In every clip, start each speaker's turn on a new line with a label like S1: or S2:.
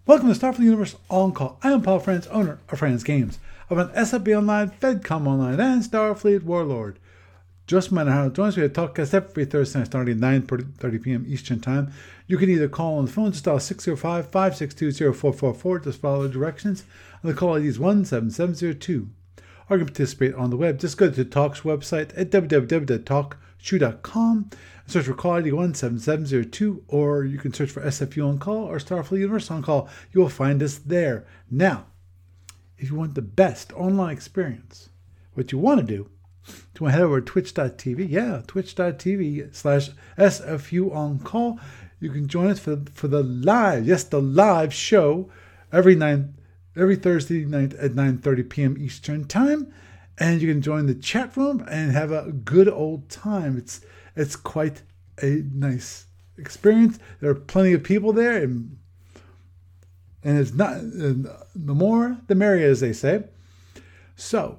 S1: Welcome to Starfleet Universe On Call. I am Paul Franz, owner of Franz Games. I run SFB Online, FedCom Online, and Starfleet Warlord. Just a minute how to join us. We have TalkCast every Thursday night starting at 9:30 p.m. Eastern Time. You can either call on the phone, just dial 605-562-0444. Just follow the directions. And the call ID is 17702. Or you can participate on the web. Just go to the Talk's website at www.talkshoe.com. Search for call ID 17702, or you can search for SFU On Call or Starfleet Universe On Call. You will find us there. Now, if you want the best online experience, what you want to do, you want to head over to twitch.tv. twitch.tv/SFU On Call. You can join us for the live show every Thursday night at 9:30 p.m. Eastern Time. And you can join the chat room and have a good old time. It's quite a nice experience. There are plenty of people there, and it's not the more the merrier, as they say. So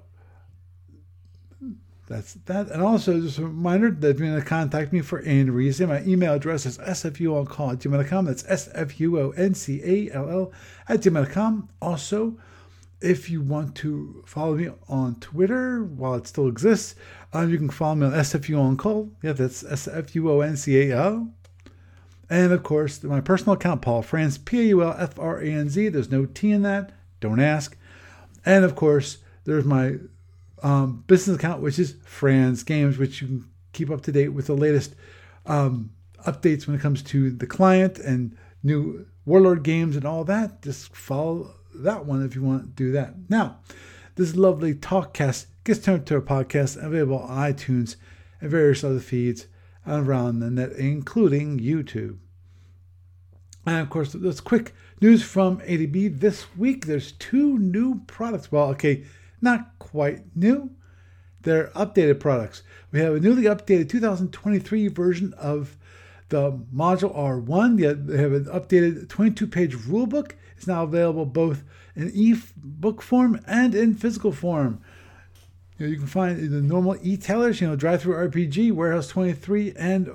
S1: that's that. And also, just a reminder that if you want to contact me for any reason, my email address is sfuoncall@gmail.com. That's sfuoncall@gmail.com. Also, if you want to follow me on Twitter while it still exists, you can follow me on SFU On Call. Yeah, that's SFUONCAL. And of course, my personal account, Paul Franz, PAULFRANZ. There's no T in that. Don't ask. And of course, there's my business account, which is Franz Games, which you can keep up to date with the latest updates when it comes to the client and new Warlord games and all that. Just follow that one if you want to do that. Now, this lovely TalkCast gets turned into a podcast available on iTunes and various other feeds around the net, including YouTube. And of course, there's quick news from ADB this week. There's 2 new products. Well, okay, not quite new. They're updated products. We have a newly updated 2023 version of the Module R1. They have an updated 22-page rulebook. It's now available both in e-book form and in physical form. You can find the normal e-tailers, Drive-Thru RPG, Warehouse 23, and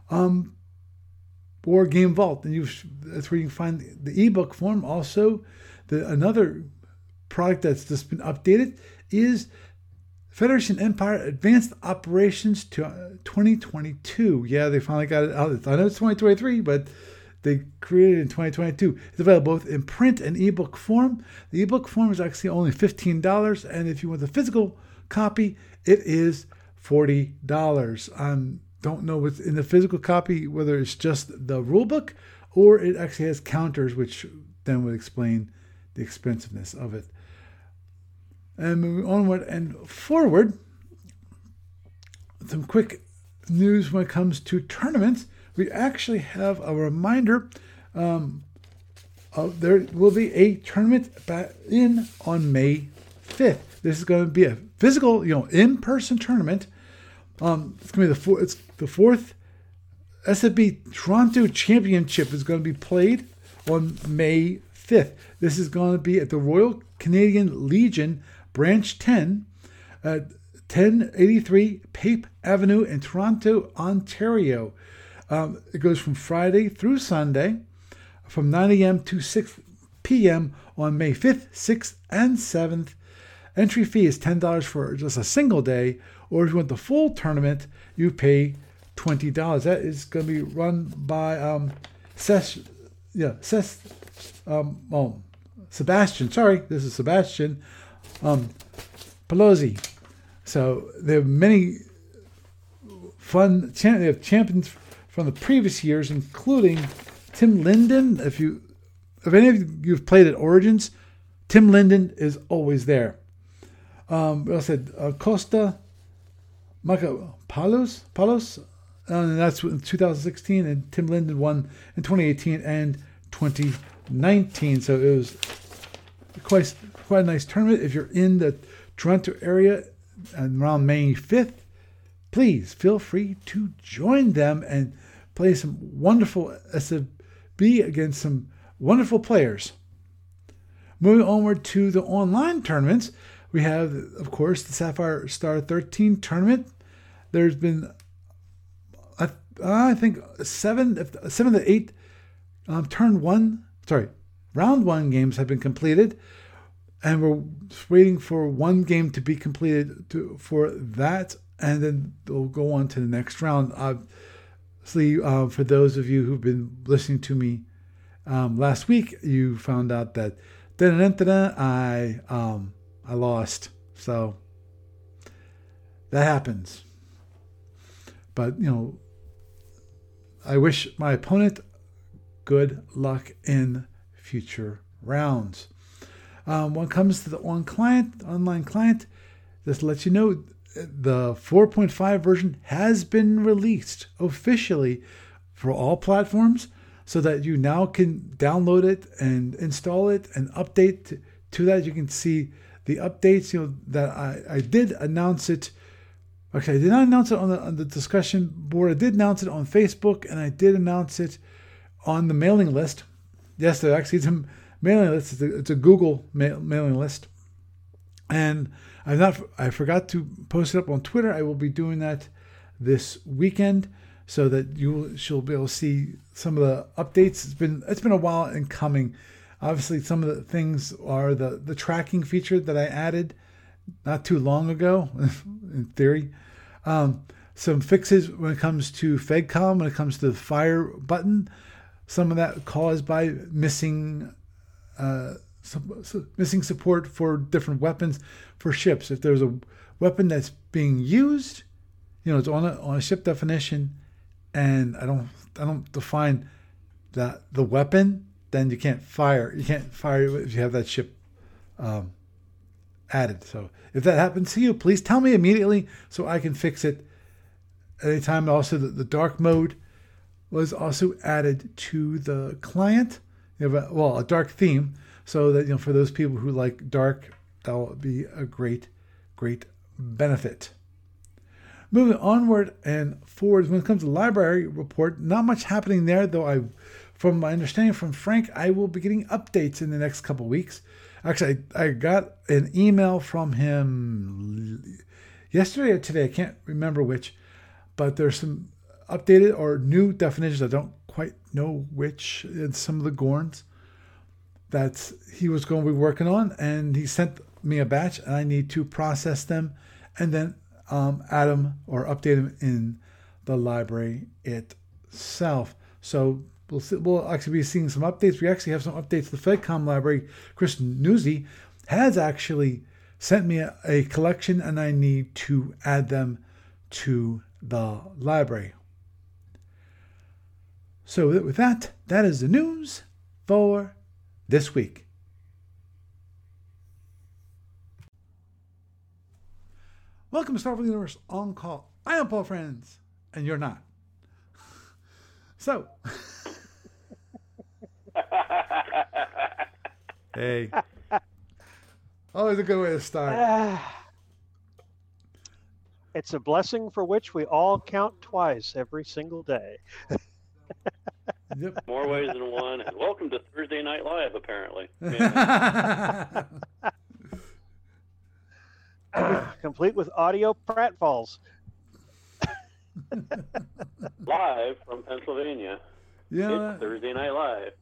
S1: War Game Vault. And that's where you can find the e-book form. Also, another product that's just been updated is Federation Empire Advanced Operations to 2022. Yeah, they finally got it out. I know it's 2023, but they created it in 2022. It's available both in print and ebook form. The ebook form is actually only $15, and if you want the physical copy, it is $40. I don't know what's in the physical copy, whether it's just the rulebook or it actually has counters, which then would explain the expensiveness of it. And moving onward and forward, some quick news when it comes to tournaments. We actually have a reminder. There will be a tournament on May 5th. This is going to be a physical, in-person tournament. It's going to be the fourth SFB Toronto Championship is going to be played on May 5th. This is going to be at the Royal Canadian Legion, Branch 10, at 1083 Pape Avenue in Toronto, Ontario. It goes from Friday through Sunday from 9 a.m. to 6 p.m. on May 5th, 6th, and 7th. Entry fee is $10 for just a single day, or if you want the full tournament, you pay $20. That is going to be run by Sebastian. Sorry, this is Sebastian Pelosi. So there are many fun champions from the previous years, including Tim Linden. If any of you have played at Origins, Tim Linden is always there. I said Costa Palos, and that's in 2016, and Tim Linden won in 2018 and 2019. So it was quite a nice tournament. If you're in the Toronto area and around May 5th, please feel free to join them and play some wonderful SFB against some wonderful players. Moving onward to the online tournaments, we have, of course, the Sapphire Star 13 tournament. There's been, I think, 7 to 8 turn 1. Sorry, round one games have been completed, and we're waiting for one game to be completed for that, and then we'll go on to the next round. Obviously, for those of you who've been listening to me last week, you found out that I lost. So that happens. But, I wish my opponent good luck in future rounds. When it comes to the online client, just to let you know, the 4.5 version has been released officially for all platforms, so that you now can download it and install it and update to that. You can see the updates, that I did announce it. Actually, I did not announce it on the discussion board. I did announce it on Facebook, and I did announce it on the mailing list. Yes, there actually is a mailing list. It's a Google mailing list. And I forgot to post it up on Twitter. I will be doing that this weekend, so that she'll be able to see some of the updates. It's been a while in coming. Obviously, some of the things are the tracking feature that I added not too long ago, in theory. Some fixes when it comes to FedCom, when it comes to the fire button. Some of that caused by missing support for different weapons for ships. If there's a weapon that's being used, it's on a ship definition, and I don't define the weapon, then you can't fire. You can't fire if you have that ship added. So if that happens to you, please tell me immediately so I can fix it at any time. Also, the dark mode was also added to the client. You have a dark theme, so that for those people who like dark, that will be a great benefit. Moving onward and forward, when it comes to the library report, not much happening there, though from my understanding from Frank, I will be getting updates in the next couple of weeks. Actually, I got an email from him yesterday or today, I can't remember which, but there's some updated or new definitions, I don't quite know which, in some of the Gorns that he was going to be working on, and he sent me a batch, and I need to process them and then add them or update them in the library itself. So we'll actually be seeing some updates. We actually have some updates. The FedCom library, Chris Newsy, has actually sent me a collection, and I need to add them to the library. So with that is the news for this week. Welcome to Starfleet Universe On Call. I am Paul Franz, and you're not. So, hey, always a good way to start.
S2: It's a blessing for which we all count twice every single day.
S3: Yep. More ways than one. And welcome to Thursday Night Live, apparently.
S2: Complete with audio pratfalls.
S3: Live from Pennsylvania.
S1: Yeah.
S3: It's Thursday Night Live.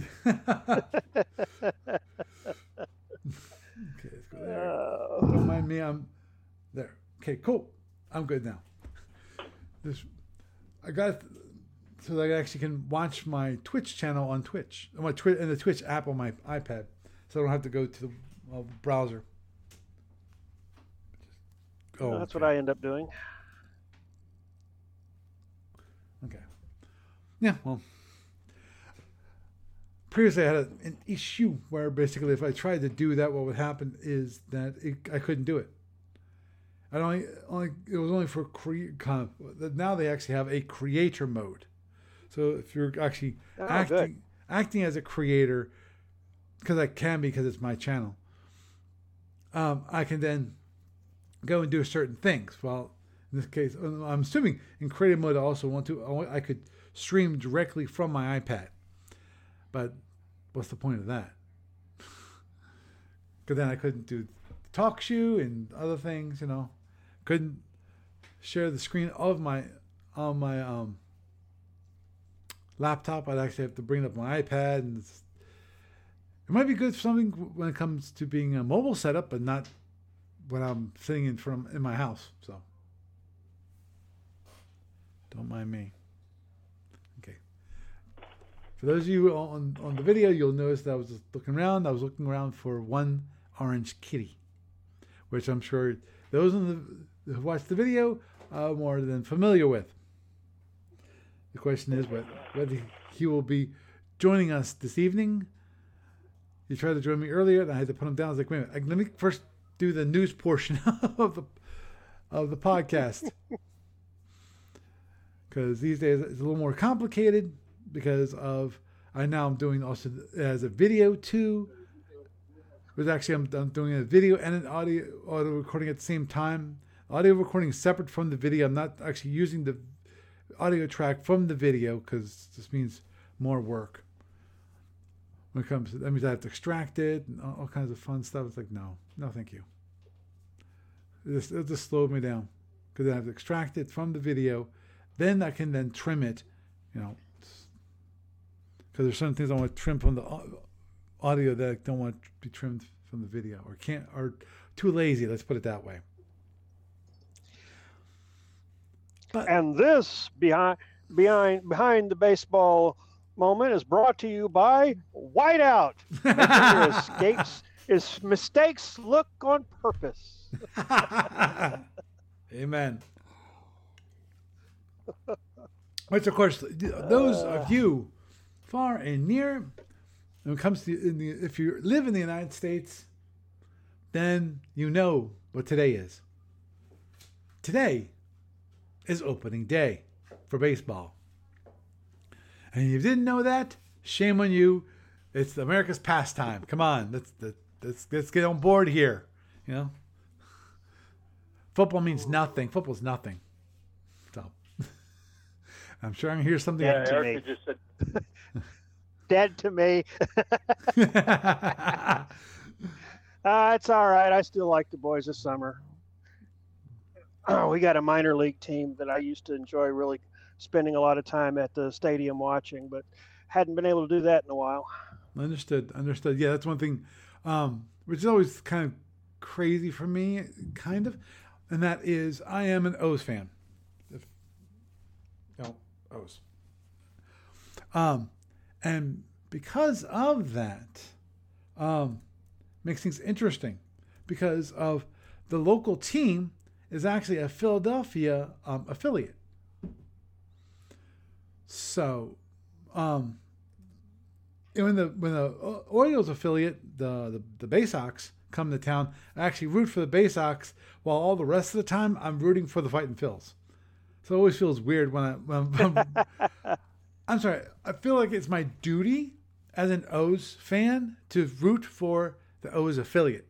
S1: Okay, let's go there. Don't mind me, I'm there. Okay, cool. I'm good now. I got so that I actually can watch my Twitch channel on Twitch, and the Twitch app on my iPad, so I don't have to go to the browser.
S2: Oh, that's what I end up doing.
S1: Okay. Yeah, well, previously I had an issue where basically if I tried to do that, what would happen is that I couldn't do it. It was only for now they actually have a creator mode. So if you're actually acting as a creator, because I can, because it's my channel, I can then go and do certain things. Well, in this case, I'm assuming in creative mode I could stream directly from my iPad. But what's the point of that? Because then I couldn't do TalkShoe and other things, Couldn't share the screen of my laptop. I'd actually have to bring up my iPad, and It might be good for something when it comes to being a mobile setup, but not when I'm sitting in my house. So don't mind me. Okay. For those of you on the video, you'll notice that I was just looking around. I was looking around for one orange kitty, which I'm sure those who watched the video are more than familiar with. The question is whether he will be joining us this evening. He tried to join me earlier, and I had to put him down. I was like, wait a minute, let me first do the news portion of the podcast. Because these days it's a little more complicated because of I'm doing also as a video too. But actually I'm doing a video and an audio recording at the same time. Audio recording is separate from the video. I'm not actually using the audio track from the video because this means more work. When it comes to that means I have to extract it and all kinds of fun stuff. It's like, no, thank you. It just slowed me down because I have to extract it from the video. Then I can then trim it, because there's certain things I want to trim from the audio that I don't want to be trimmed from the video or too lazy. Let's put it that way.
S2: And this behind the baseball moment is brought to you by Whiteout. His mistakes look on purpose.
S1: Amen. Which, of course, those of you far and near, when it comes to if you live in the United States, then you know what today is. Today is opening day for baseball. And if you didn't know that, shame on you. It's America's pastime. Come on, let's get on board here. Football means nothing. Football's nothing. So I'm sure I'm gonna hear something.
S3: Yeah, Erica just said
S2: dead to me. It's all right. I still like the boys this summer. We got a minor league team that I used to enjoy really spending a lot of time at the stadium watching, but hadn't been able to do that in a while.
S1: Understood. Yeah, that's one thing, which is always kind of crazy for me, kind of, and that is I am an O's fan. O's. And because of that, makes things interesting, because of the local team is actually a Philadelphia affiliate. So, when the Orioles affiliate, the Bay Sox, come to town, I actually root for the Bay Sox, while all the rest of the time I'm rooting for the Fightin' Phils. So it always feels weird when I'm sorry, I feel like it's my duty as an O's fan to root for the O's affiliate.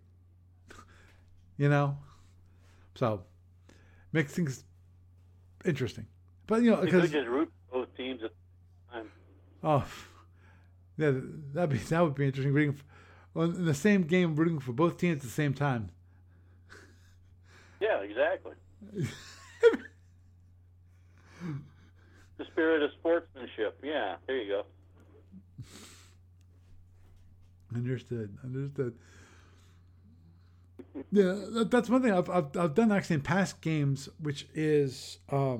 S1: So makes things interesting. But
S3: because you just root for both teams at the time.
S1: Oh, yeah, that would be interesting. Rooting in the same game, rooting for both teams at the same time.
S3: Yeah, exactly. The spirit of sportsmanship. Yeah, there you go.
S1: Understood. Yeah, that's one thing I've done actually in past games, which is I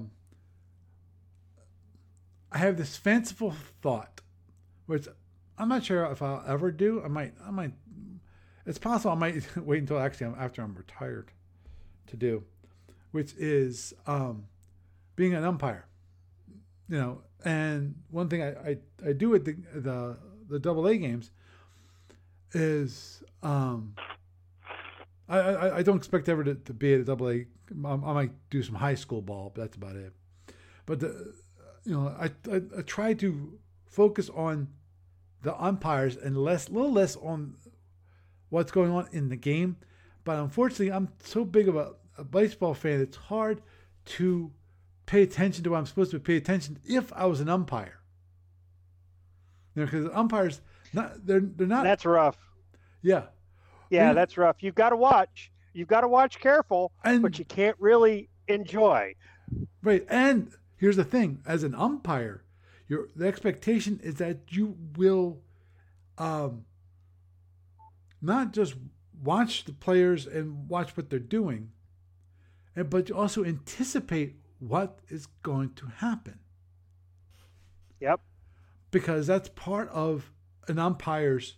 S1: have this fanciful thought, which I'm not sure if I'll ever do. I might. It's possible I might wait until actually after I'm retired to do, which is being an umpire. And one thing I do at the AA games is I don't expect ever to be at a AA. I might do some high school ball, but that's about it. But I try to focus on the umpires and a little less on what's going on in the game. But unfortunately, I'm so big of a baseball fan, it's hard to pay attention to what I'm supposed to pay attention if I was an umpire. Because umpires, they're not.
S2: That's rough.
S1: Yeah.
S2: Yeah, that's rough. You've got to watch. You've got to watch careful, but you can't really enjoy.
S1: Right. And here's the thing: as an umpire, the expectation is that you will not just watch the players and watch what they're doing, but also anticipate what is going to happen.
S2: Yep.
S1: Because that's part of an umpire's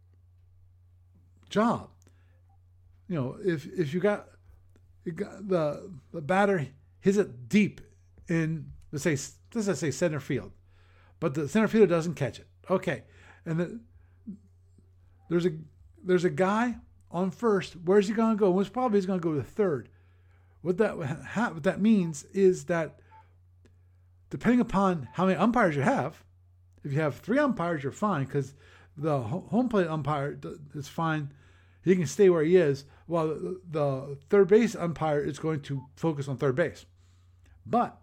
S1: job. You know, if you got the batter hits it deep in, let's say center field, but the center fielder doesn't catch it. Okay, and there's a guy on first. Where's he going to go? Most probably he's going to go to third. What that means is that depending upon how many umpires you have, if you have 3 umpires, you're fine because the home plate umpire is fine. He can stay where he is, while the third base umpire is going to focus on third base. But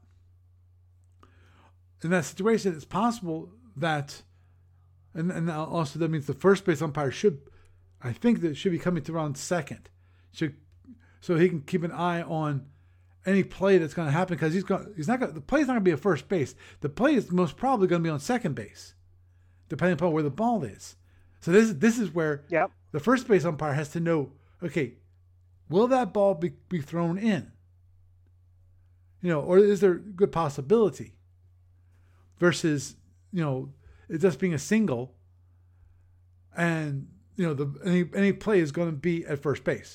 S1: in that situation, it's possible that, and also that means the first base umpire should be coming to around second, so he can keep an eye on any play that's going to happen, because the play's not going to be at first base. The play is most probably going to be on second base, depending upon where the ball is. So this is where the first base umpire has to know, okay, will that ball be thrown in? You know, or is there a good possibility? Versus, you know, it just being a single, and you know any play is going to be at first base.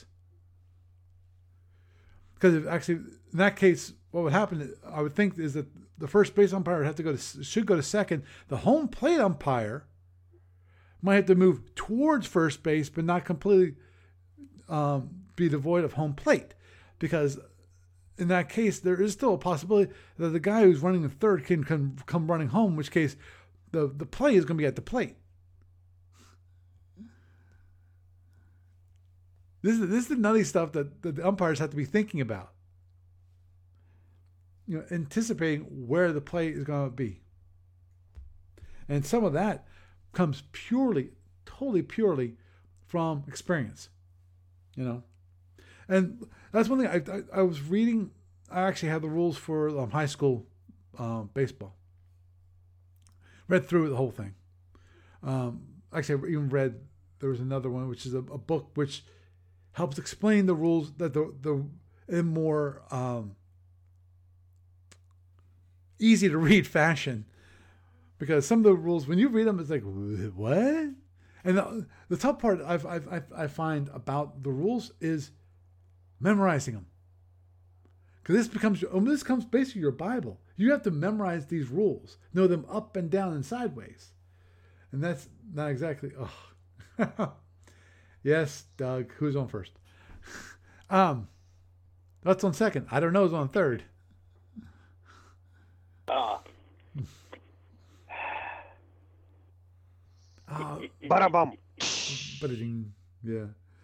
S1: Because actually, in that case, what would happen, I would think, is that the first base umpire should go to second. The home plate umpire might have to move towards first base, but not completely be devoid of home plate, because in that case, there is still a possibility that the guy who's running the third can come running home, in which case the play is going to be at the plate. This is the nutty stuff that the umpires have to be thinking about. You know, anticipating where the play is going to be. And some of that comes totally purely from experience. You know? And that's one thing I was reading. I actually had the rules for high school baseball. Read through the whole thing. Actually, I even read, there was another one, which is a book which helps explain the rules that in more easy to read fashion. Because some of the rules, when you read them, it's like, what? And the tough part I find about the rules is memorizing them. Because this comes basically your Bible. You have to memorize these rules, know them up and down and sideways. And that's not exactly, Yes, Doug, who's on first? That's on second. I don't know who's on third.
S2: Bada bum.
S1: Yeah.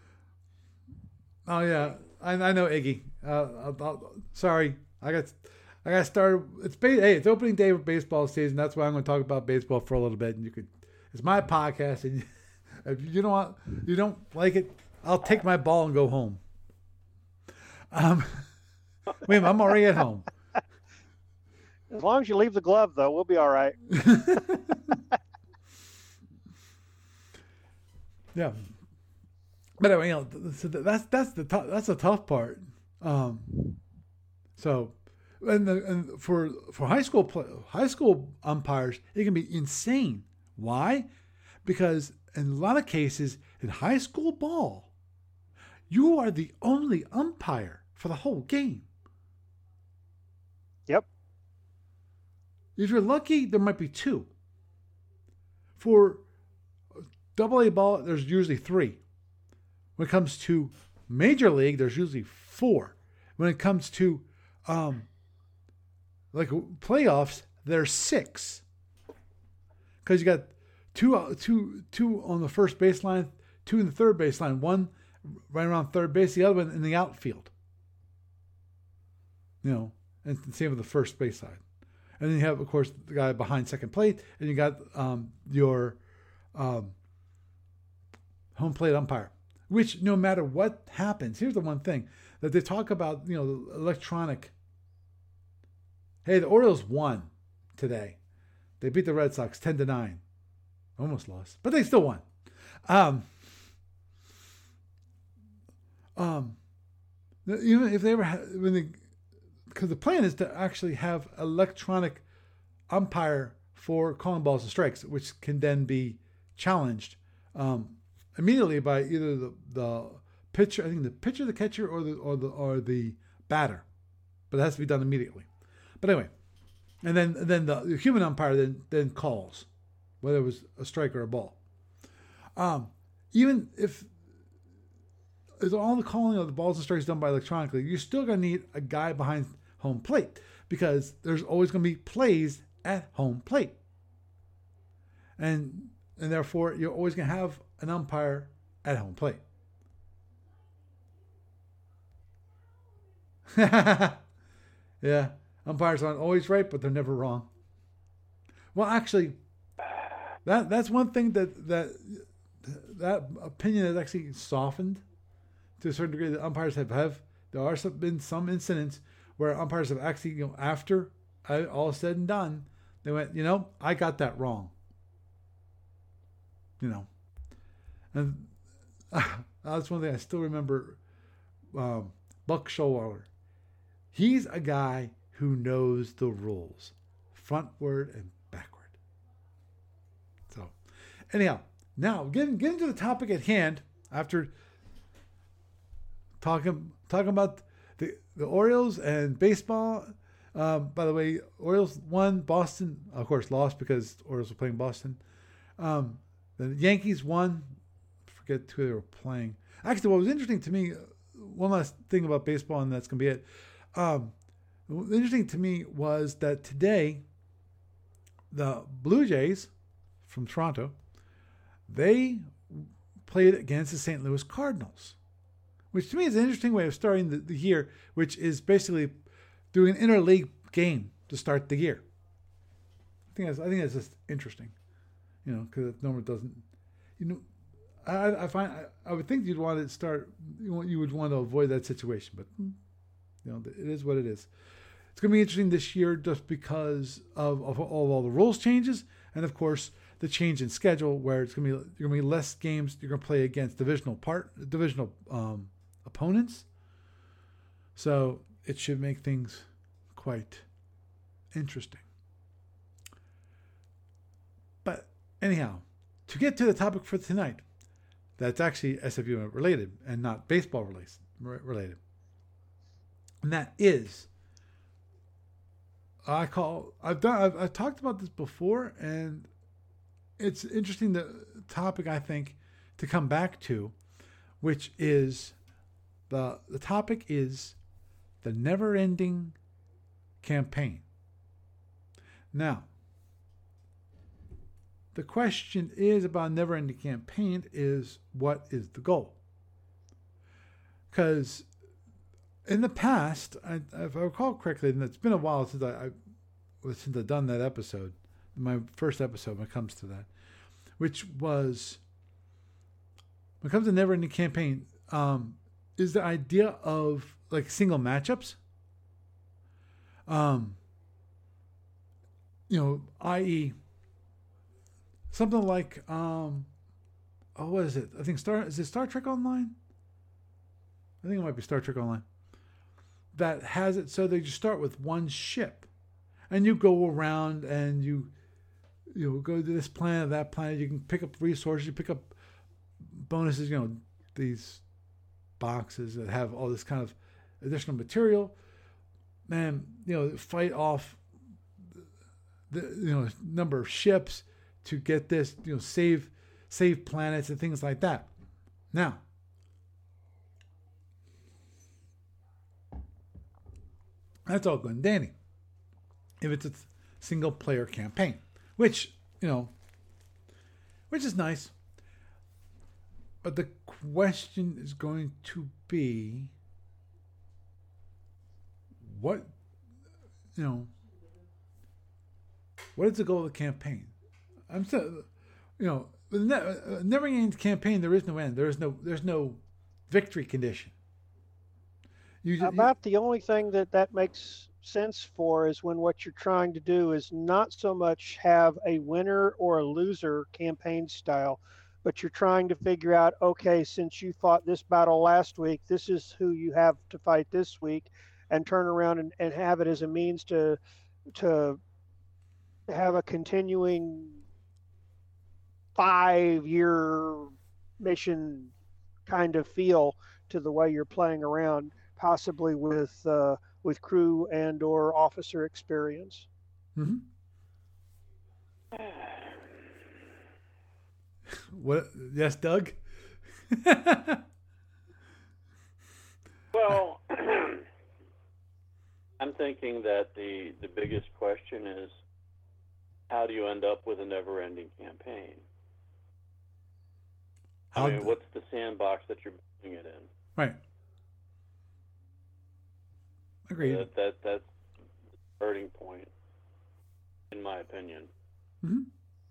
S1: Oh yeah, I know Iggy. Sorry, I got started. It's opening day of baseball season. That's why I'm going to talk about baseball for a little bit. And it's my podcast, and if you don't like it, I'll take my ball and go home. Wait a minute, I'm already at home.
S2: As long as you leave the glove, though, we'll be all right.
S1: Yeah, but anyway, you know, so that's the tough part. So, and for high school umpires, it can be insane. Why? Because in a lot of cases in high school ball, you are the only umpire for the whole game.
S2: Yep.
S1: If you're lucky, there might be 2. For AA ball, there's usually 3. When it comes to Major League, there's usually 4. When it comes to like playoffs, there's 6. Because you got two on the first baseline, 2 in the third baseline, 1 right around third base, the other one in the outfield. You know, and same with the first base side. And then you have, of course, the guy behind second plate, and you got your home plate umpire. Which, no matter what happens, here's the one thing that they talk about, you know, the electronic. Hey, the Orioles won today. They beat the Red Sox 10-9. Almost lost, but they still won. Even if they ever because the plan is to actually have electronic umpire for calling balls and strikes, which can then be challenged immediately by either the pitcher, I think the pitcher, the catcher, or the batter, but it has to be done immediately. But anyway, and then the human umpire then calls whether it was a strike or a ball. Even if all the calling of the balls and strikes done by electronically, you're still going to need a guy behind home plate because there's always going to be plays at home plate. And therefore, you're always going to have an umpire at home plate. Yeah, umpires aren't always right, but they're never wrong. Well, actually, that's one thing that opinion has actually softened to a certain degree. That umpires have there are been some incidents where umpires have actually, after all said and done, they went, I got that wrong. And that's one thing I still remember. Buck Showalter. He's a guy who knows the rules, frontward and backward. So, anyhow, now getting to the topic at hand. After talking about the Orioles and baseball. By the way, Orioles won. Boston, of course, lost because the Orioles were playing Boston. The Yankees won. I forget who they were playing. Actually, what was interesting to me, one last thing about baseball, and that's going to be it. What was interesting to me was that today, the Blue Jays from Toronto, they played against the St. Louis Cardinals, which to me is an interesting way of starting the year, which is basically doing an interleague game to start the year. I think that's just interesting, because it normally doesn't. I find I would think you'd want to start. You would want to avoid that situation, but it is what it is. It's going to be interesting this year just because of all the rules changes, and of course the change in schedule where you're going to be less games you're going to play against divisional opponents. So it should make things quite interesting. But anyhow, to get to the topic for tonight, that's actually SFU related and not baseball related. And that is, I've talked about this before, and it's interesting the topic I think to come back to, which is the topic is the never-ending campaign. Now, the question is about never-ending campaign is, what is the goal? Because in the past, if I recall correctly, and it's been a while since I've done that episode, my first episode when it comes to that, which was, when it comes to never-ending campaign, is the idea of like single matchups, i.e., something like, what is it? I think is it Star Trek Online? I think it might be Star Trek Online. That has it so they just start with one ship, and you go around and you go to this planet, that planet. You can pick up resources, you pick up bonuses. These boxes that have all this kind of additional material, and fight off the number of ships to get this, save planets and things like that. Now, that's all good and dandy if it's a single player campaign, which is nice. But the question is going to be, what is the goal of the campaign? I'm still, never ending campaign. There is no end. There's no victory condition.
S2: The only thing that makes sense for is when what you're trying to do is not so much have a winner or a loser campaign style, but you're trying to figure out, okay, since you fought this battle last week, this is who you have to fight this week, and turn around and have it as a means to have a continuing 5-year mission kind of feel to the way you're playing around, possibly with crew and or officer experience.
S1: Mm-hmm. What? Yes, Doug.
S3: Well, I'm thinking that the biggest question is, how do you end up with a never-ending campaign? I mean, what's the sandbox that you're building it in?
S1: Right. Agreed.
S3: That's the starting point, in my opinion.
S1: Mm-hmm.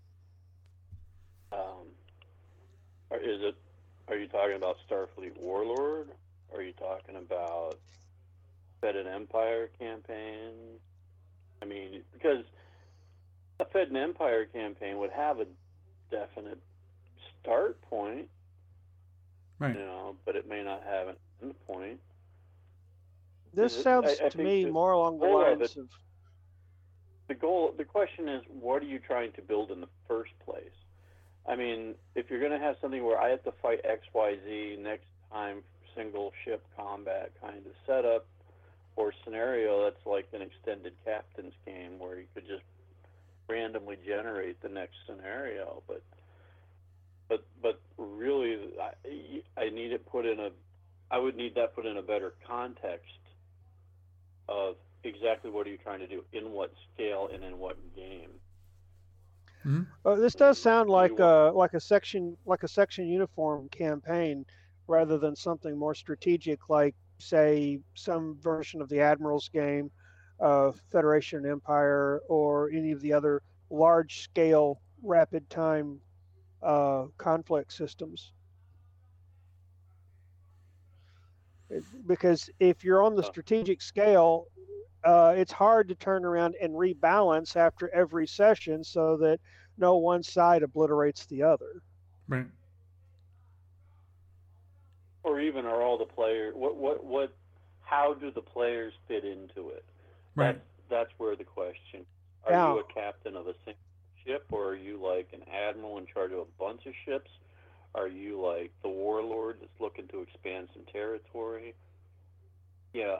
S3: Are you talking about Starfleet Warlord? Are you talking about Fed and Empire campaign? I mean, because a Fed and Empire campaign would have a definite start point,
S1: right?
S3: But it may not have an end point.
S2: This sounds to me more along the lines of
S3: the question is, what are you trying to build in the first place? I mean, if you're going to have something where I have to fight XYZ next time, single ship combat kind of setup or scenario, that's like an extended captain's game where you could just randomly generate the next scenario. But really, I need it put in I would need that put in a better context of exactly what are you trying to do, in what scale, and in what game.
S2: Mm-hmm. This does sound like a section uniform campaign rather than something more strategic, like say some version of the Admiral's game, Federation Empire, or any of the other large scale rapid time conflict systems. Because if you're on the strategic scale, it's hard to turn around and rebalance after every session so that no one side obliterates the other.
S1: Right.
S3: Or even are all the players, how do the players fit into it?
S1: Right.
S3: That's where the question. Are you a captain of a single ship, or are you like an admiral in charge of a bunch of ships? Are you like the warlord that's looking to expand some territory? Yeah.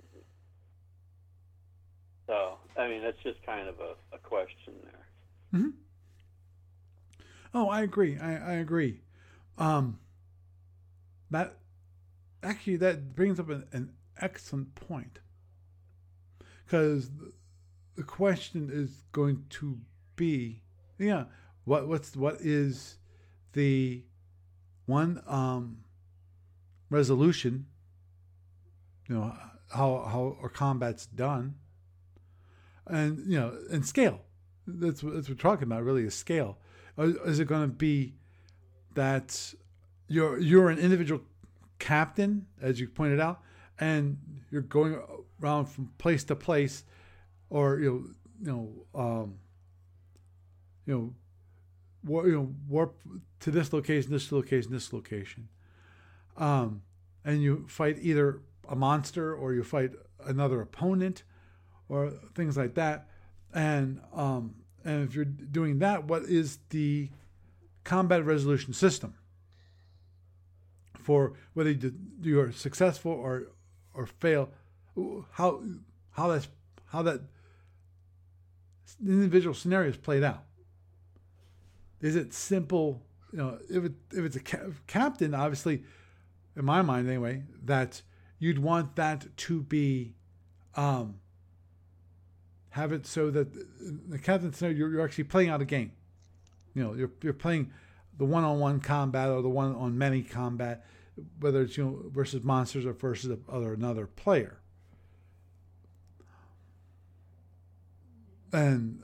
S3: So, I mean, that's just kind of a question there.
S1: Mm-hmm. Oh, I agree. I agree. That brings up an excellent point, because the question is going to be, what is the one resolution? How our combat's done. And and scale. That's what we're talking about. Really, is scale. Is it going to be that you're an individual captain, as you pointed out, and you're going around from place to place, or warp to this location, and you fight either a monster or you fight another opponent, or things like that, and if you're doing that, what is the combat resolution system for whether you're successful or fail? How that individual scenario is played out. Is it simple? If it's a captain, obviously, in my mind anyway, that you'd want that to be. Have it so that the captain scenario, you're actually playing out a game. You're playing the one-on-one combat or the one-on-many combat, whether it's versus monsters or versus another player. And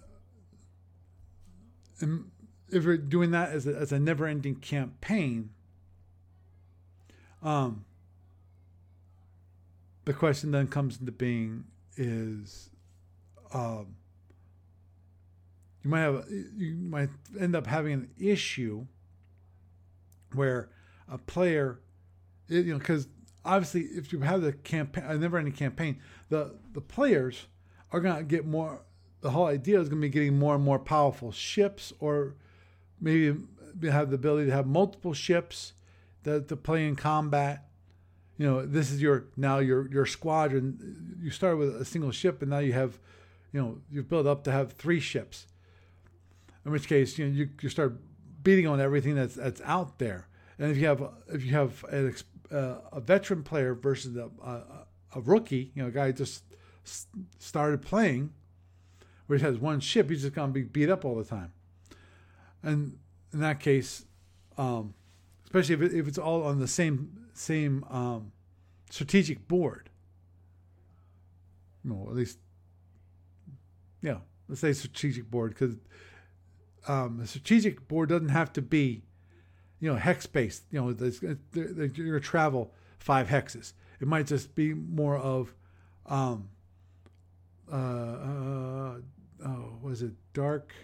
S1: if you're doing that as a never-ending campaign, the question then comes into being is. You might end up having an issue where a player, because obviously if you have the campaign, a never-ending campaign, the players are going to get more. The whole idea is going to be getting more and more powerful ships, or maybe have the ability to have multiple ships to play in combat. This is your squadron. You start with a single ship, and now you have, you've built up to have 3 ships. In which case, you start beating on everything that's out there. And if you have a veteran player versus a rookie, a guy who just started playing, which has one ship, he's just going to be beat up all the time. And in that case, especially if it's all on the same strategic board, at least, let's say strategic board, because the strategic board doesn't have to be, hex based. You're going to travel 5 hexes. It might just be more of, was it Dark?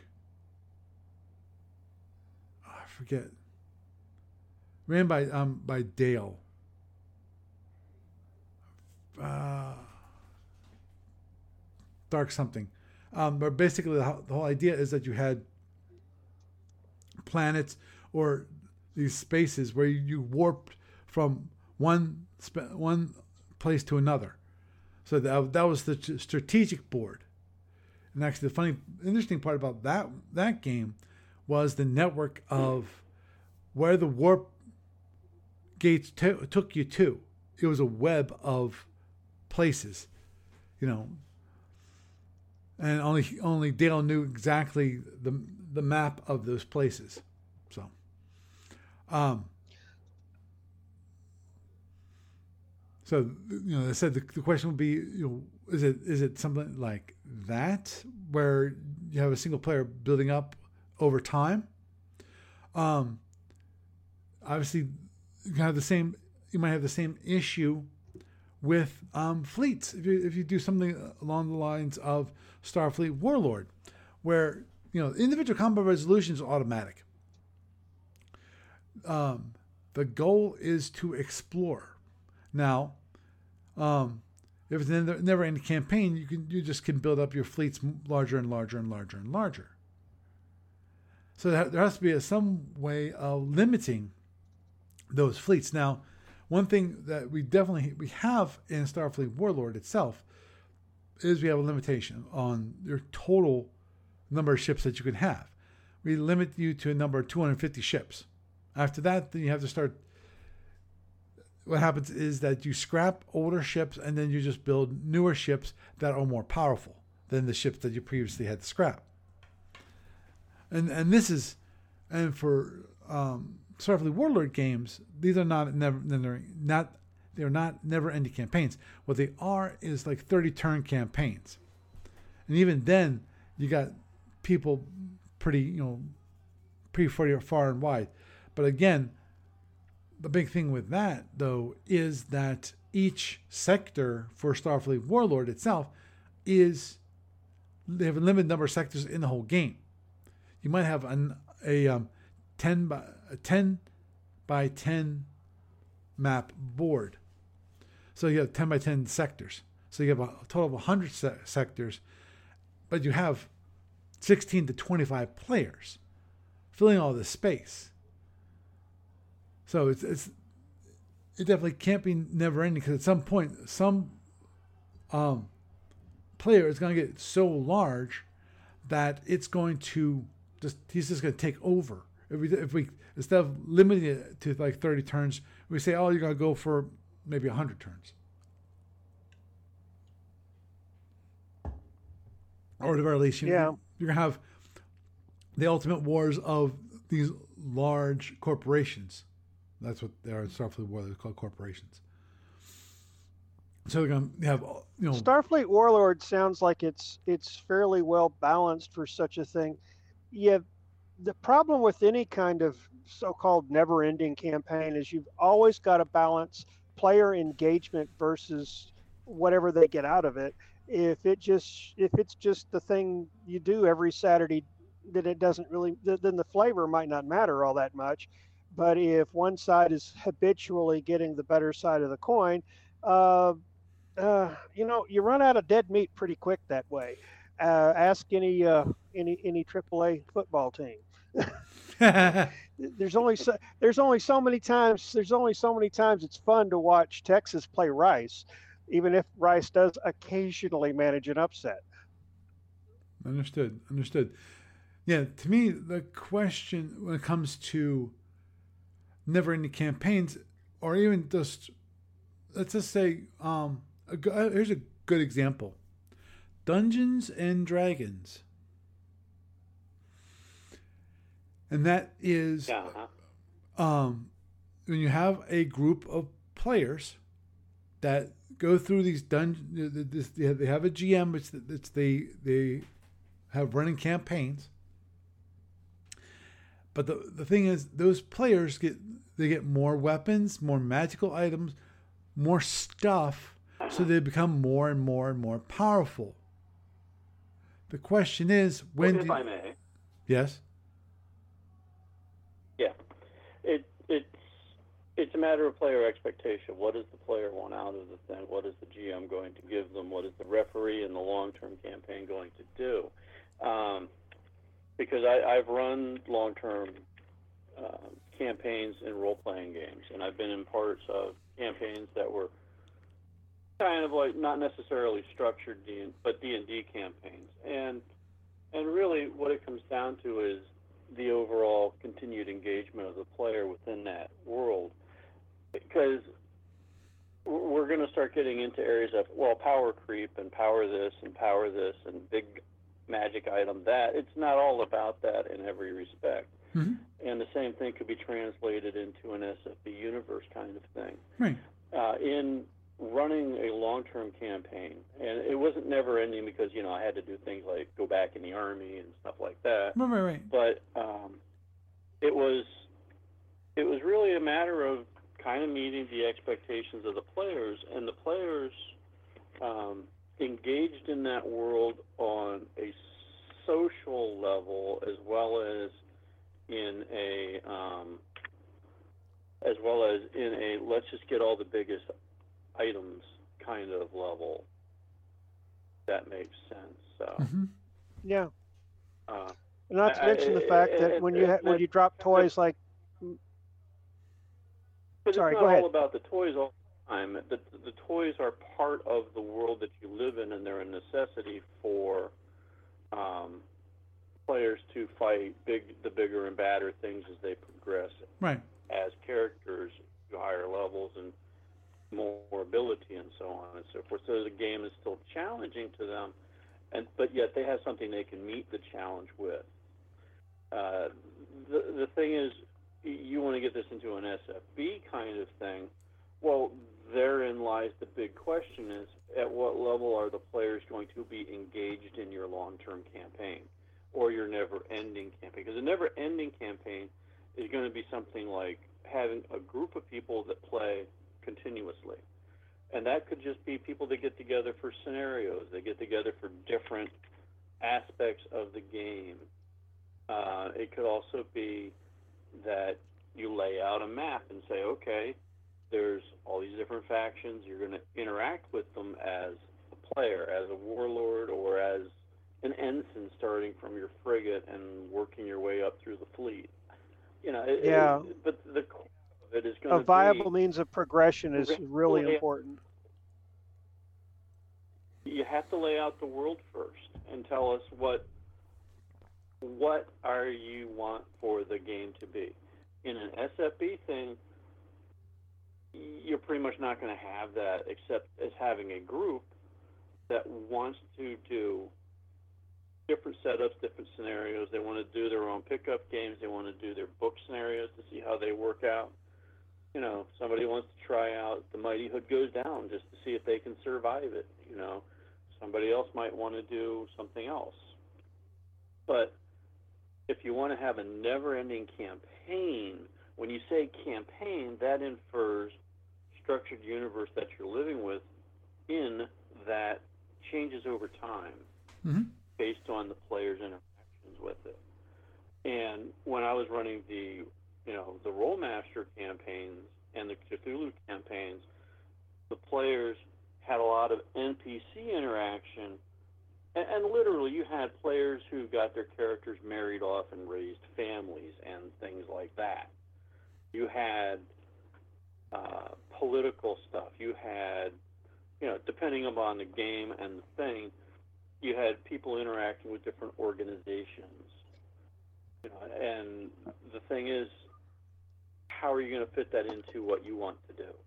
S1: I forget. Ran by Dale. Dark something. But basically, the whole idea is that you had planets or these spaces where you warped from one place to another. So that was the strategic board. And actually, the interesting part about that game was the network of where the warp gates took you to. It was a web of places, and only Dale knew exactly the map of those places. So, I said the question would be, is it something like that where you have a single player building up over time? Obviously, you might have the same issue with fleets. If you do something along the lines of Starfleet Warlord, where individual combat resolution is automatic. The goal is to explore. Now, if it's a never-ending campaign, you just can build up your fleets larger and larger and larger and larger. So there has to be some way of limiting those fleets. Now, one thing that we have in Starfleet Warlord itself is we have a limitation on your total number of ships that you can have. We limit you to a number of 250 ships. After that, then you have to start. What happens is that you scrap older ships and then you just build newer ships that are more powerful than the ships that you previously had to scrap. And for Starfleet Warlord games, these are not never-ending campaigns. What they are is like 30-turn campaigns, and even then, you got people pretty far and wide. But again, the big thing with that though is that each sector for Starfleet Warlord itself they have a limited number of sectors in the whole game. You might have a 10 by 10 map board. So you have 10 by 10 sectors. So you have a total of 100 sectors, but you have 16 to 25 players filling all this space. So it definitely can't be never ending, because at some point some player is going to get so large that it's going to he's just going to take over. If we instead of limiting it to like 30 turns, we say, you're going to go for maybe 100 turns. Or at the very least, you're going to have the ultimate wars of these large corporations. That's what they are in Starfleet Warlord. They're called corporations. So they're going to have,
S2: Starfleet Warlord sounds like it's fairly well balanced for such a thing. The problem with any kind of so-called never-ending campaign is you've always got to balance player engagement versus whatever they get out of it. If it's just the thing you do every Saturday, then it doesn't really. Then the flavor might not matter all that much. But if one side is habitually getting the better side of the coin, uh, you run out of dead meat pretty quick that way. Ask any AAA football team. There's only so many times it's fun to watch Texas play Rice, even if Rice does occasionally manage an upset.
S1: Understood. Understood. Yeah, to me, the question when it comes to never-ending campaigns, or even just let's just say, here's a good example: Dungeons and Dragons, and that is when you have a group of players that go through these dungeons. They have a GM, which they have running campaigns. But the thing is, those players get more weapons, more magical items, more stuff, so they become more and more and more powerful. The question is,
S3: if I may.
S1: Yes.
S3: Yeah, it's a matter of player expectation. What does the player want out of the thing? What is the GM going to give them? What is the referee in the long-term campaign going to do? Because I've run long-term campaigns in role-playing games, and I've been in parts of campaigns that were kind of like not necessarily structured but D&D campaigns. And really what it comes down to is the overall continued engagement of the player within that world. Because we're going to start getting into areas of, power creep and power this and big magic item that. It's not all about that in every respect.
S1: Mm-hmm.
S3: And the same thing could be translated into an SFB universe kind of thing.
S1: Right.
S3: In running a long-term campaign, and it wasn't never ending because, I had to do things like go back in the Army and stuff like that.
S1: Right.
S3: But it was really a matter of kind of meeting the expectations of the players, and the players engaged in that world on a social level as well as in a let's just get all the biggest items kind of level. That makes sense. So
S1: Mm-hmm.
S2: Yeah. Not to mention the fact that when you drop toys like. Sorry,
S3: it's
S2: go
S3: not
S2: ahead.
S3: all about the toys all the time. The toys are part of the world that you live in, and they're a necessity for players to fight the bigger and badder things as they progress.
S1: Right.
S3: As characters to higher levels and more ability and so on and so forth. So the game is still challenging to them, but yet they have something they can meet the challenge with. The thing is, you want to get this into an SFB kind of thing. Well, therein lies the big question: is at what level are the players going to be engaged in your long-term campaign or your never-ending campaign? Because a never-ending campaign is going to be something like having a group of people that play continuously. And that could just be people that get together for scenarios. They get together for different aspects of the game. It could also be that you lay out a map and say, okay, there's all these different factions. You're going to interact with them as a player, as a warlord, or as an ensign starting from your frigate and working your way up through the fleet. But the core of it is going to be...
S2: A viable means of progression is really important.
S3: You have to lay out the world first and tell us what are you want for the game to be. In an SFB thing, you're pretty much not going to have that except as having a group that wants to do different setups, different scenarios. They want to do their own pickup games. They want to do their book scenarios to see how they work out. Somebody wants to try out The Mighty Hood Goes Down just to see if they can survive it. Somebody else might want to do something else. But if you want to have a never-ending campaign, when you say campaign, that infers structured universe that you're living with in that changes over time.
S1: Mm-hmm.
S3: Based on the players' interactions with it. And when I was running the the Rollmaster campaigns and the Cthulhu campaigns, the players had a lot of NPC interaction, and literally you had players who got their characters married off and raised families and things like that. You had political stuff. You had, depending upon the game and the thing, you had people interacting with different organizations. And the thing is, how are you going to fit that into what you want to do?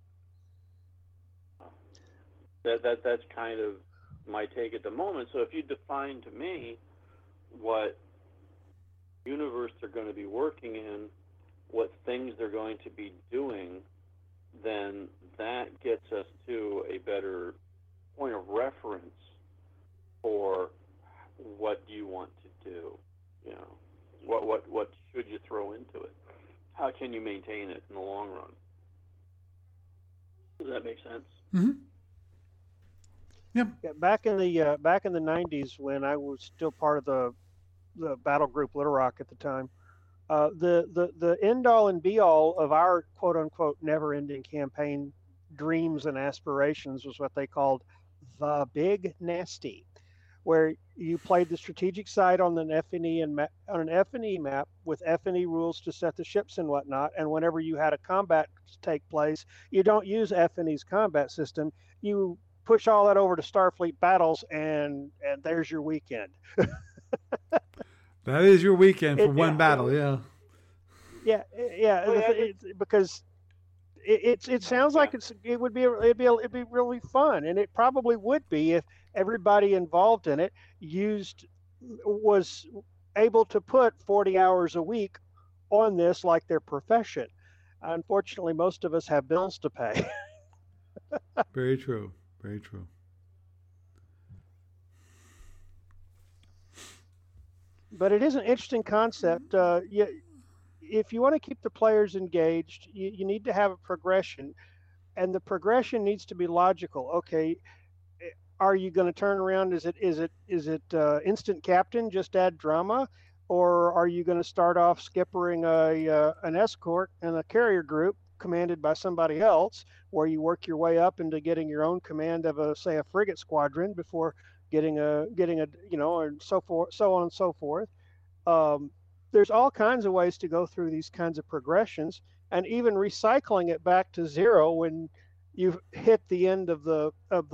S3: That's kind of my take at the moment. So if you define to me what universe they're going to be working in, what things they're going to be doing, then that gets us to a better point of reference for what do you want to do. What should you throw into it? How can you maintain it in the long run? Does that make sense?
S1: Mm-hmm. Yep.
S2: Yeah, back in the 90s, when I was still part of the battle group Little Rock at the time, the end all and be all of our quote unquote never ending campaign dreams and aspirations was what they called the Big Nasty, where you played the strategic side on an F&E map with F&E rules to set the ships and whatnot. And whenever you had a combat take place, you don't use F&E's combat system. You push all that over to Starfleet battles, and there's your weekend.
S1: That is your weekend for one battle, yeah.
S2: Yeah. Because it sounds like it'd be really fun, and it probably would be if everybody involved in it was able to put 40 hours a week on this like their profession. Unfortunately, most of us have bills to pay.
S1: Very true. Very true.
S2: But it is an interesting concept. If you want to keep the players engaged, you need to have a progression, and the progression needs to be logical. Okay, are you going to turn around? Is it instant captain? Just add drama, or are you going to start off skippering an escort and a carrier group commanded by somebody else, where you work your way up into getting your own command of a frigate squadron before getting a and so on and so forth. There's all kinds of ways to go through these kinds of progressions, and even recycling it back to zero when you've hit the end of the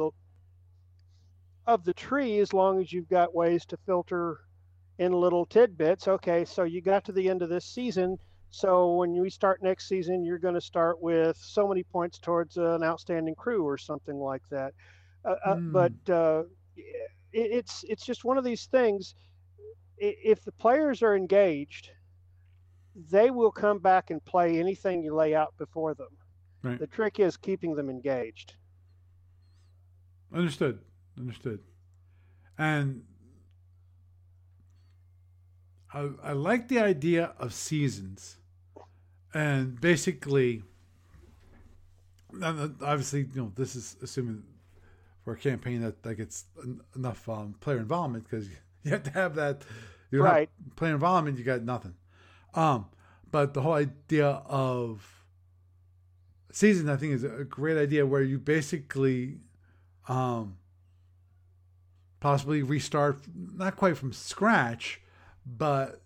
S2: tree, as long as you've got ways to filter in little tidbits. Okay, so you got to the end of this season. So when we start next season, you're going to start with so many points towards an outstanding crew or something like that. But it's just one of these things. If the players are engaged, they will come back and play anything you lay out before them.
S1: Right.
S2: The trick is keeping them engaged.
S1: Understood. And I like the idea of seasons. And basically, obviously, this is assuming for a campaign that gets enough player involvement, because you have to have that. You don't
S2: right.
S1: have player involvement, you got nothing. But the whole idea of season, I think, is a great idea, where you basically possibly restart, not quite from scratch, but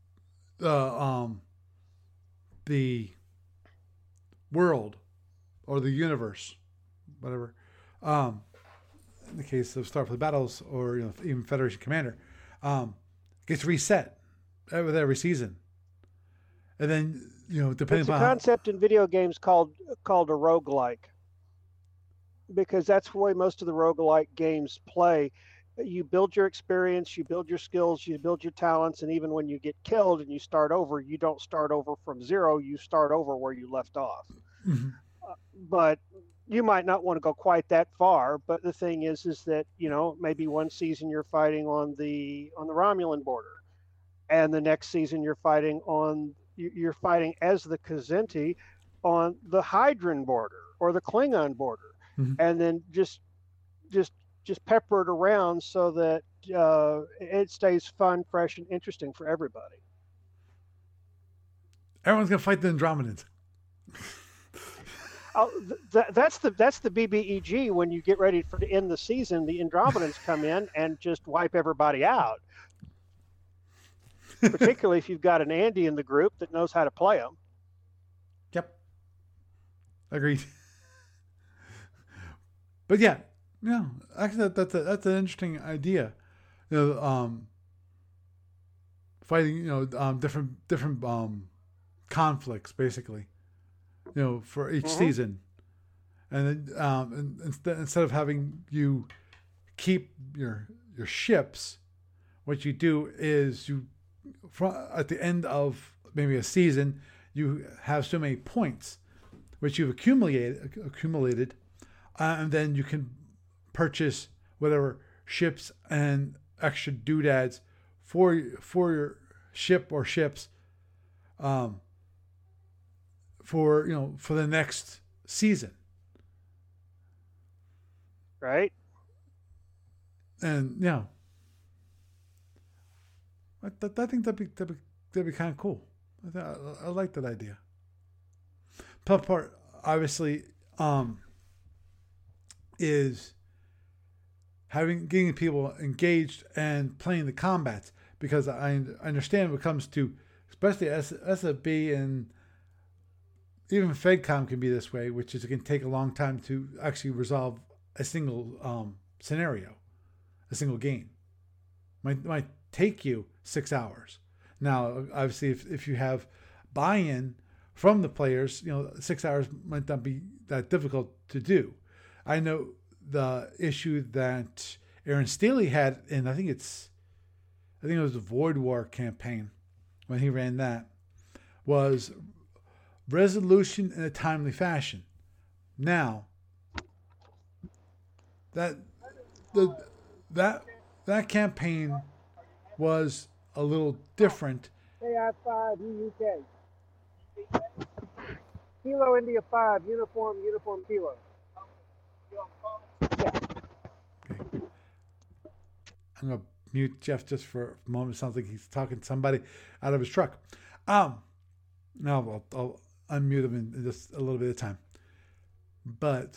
S1: the world or the universe, whatever. In the case of Starfleet Battles, or even Federation Commander, gets reset with every season, and then depending
S2: it's a
S1: on
S2: concept in video games called a roguelike, because that's the way most of the roguelike games play. You build your experience, you build your skills, you build your talents, and even when you get killed and you start over, you don't start over from zero, you start over where you left off.
S1: Mm-hmm.
S2: But you might not want to go quite that far. But the thing is that maybe one season you're fighting on the Romulan border, and the next season you're fighting as the Kzinti on the Hydran border or the Klingon border,
S1: mm-hmm.
S2: and then just pepper it around so that it stays fun, fresh, and interesting for everybody.
S1: Everyone's gonna fight the Andromedans.
S2: Oh, that's the BBEG. When you get ready to end the season, the Andromedans come in and just wipe everybody out. Particularly if you've got an Andy in the group that knows how to play them.
S1: Yep. Agreed. But yeah, actually that's an interesting idea. Fighting, different conflicts basically, for each season, and then instead of having you keep your ships, what you do is at the end of maybe a season, you have so many points which you've accumulated, and then you can purchase whatever ships and extra doodads for your ship or ships, for the next season.
S2: Right.
S1: And I think that'd be kind of cool. I like that idea. Tough part, obviously, is getting people engaged and playing the combats, because I understand when it comes to, especially SFB and even FedCom can be this way, which is it can take a long time to actually resolve a single scenario, a single game. Might take you 6 hours. Now, obviously, if you have buy-in from the players, 6 hours might not be that difficult to do. I know the issue that Aaron Staley had, and I think it was the Void War campaign when he ran that, was resolution in a timely fashion. Now, that campaign was a little different.
S4: AI5 UK. Kilo India 5, uniform Kilo.
S1: Okay. I'm going to mute Jeff just for a moment. It sounds like he's talking to somebody out of his truck. Now I'll unmute him in just a little bit of time. But,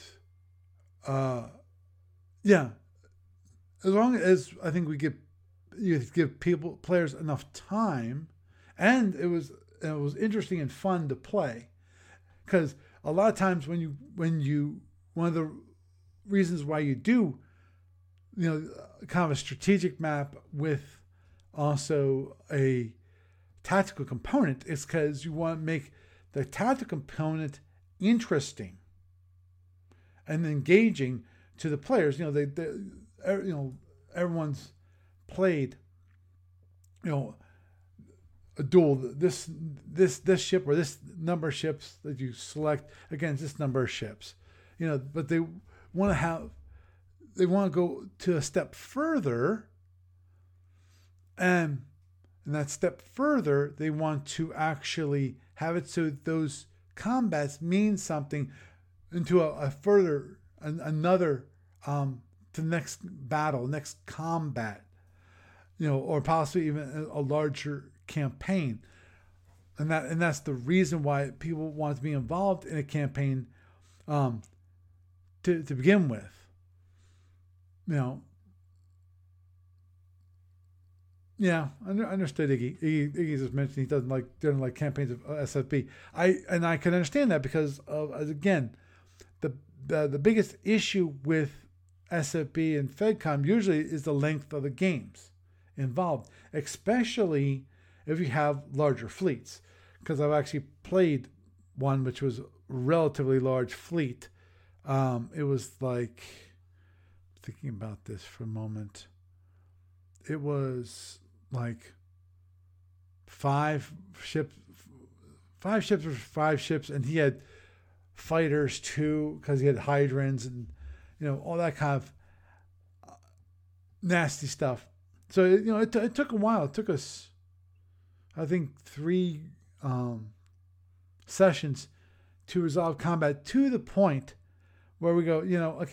S1: as long as I think you give players enough time, and it was interesting and fun to play, because a lot of times when you one of the reasons why you do kind of a strategic map with also a tactical component is because you want to make the tactical component interesting and engaging to the players. Everyone's played a duel, this ship or this number of ships that you select against this number of ships, but they want to go to a step further, and in that step further, they want to actually have it so those combats mean something into another to the next battle, next combat, or possibly even a larger campaign, and that's the reason why people want to be involved in a campaign to begin with. Understood Iggy. Iggy just mentioned he doesn't like campaigns of SFB. I can understand that because of, again, the biggest issue with SFB and FedCom usually is the length of the games involved, especially if you have larger fleets. Because I've actually played one which was a relatively large fleet. It was like, thinking about this for a moment, it was like 5 ships or 5 ships, and he had fighters too, because he had hydrants and all that kind of nasty stuff. So it took a while. It took us, I think, 3 sessions to resolve combat to the point where we go,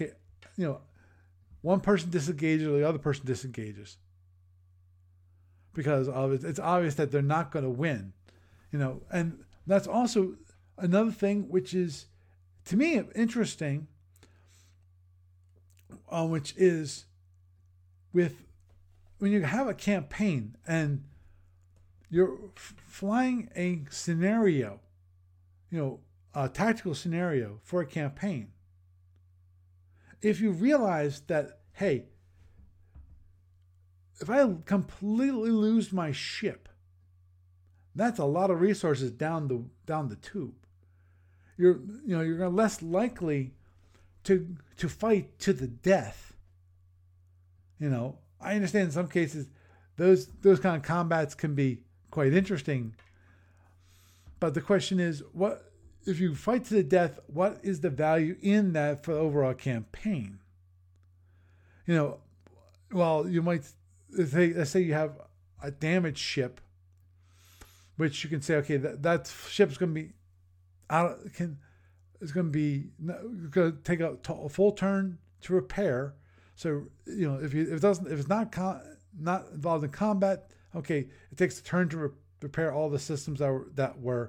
S1: one person disengages or the other person disengages, because it's obvious that they're not going to win, and That's also another thing which is, to me, interesting, which is with when you have a campaign and you're flying a scenario, a tactical scenario for a campaign. If you realize that, hey, if I completely lose my ship, that's a lot of resources down the tube. You're less likely to fight to the death. I understand in some cases those kind of combats can be quite interesting. But the question is, what if you fight to the death? What is the value in that for the overall campaign? Well, you might let's say you have a damaged ship, which you can say, okay, that ship's going to be it's going to take a full turn to repair. So if it's not involved in combat, okay, it takes a turn to repair all the systems that were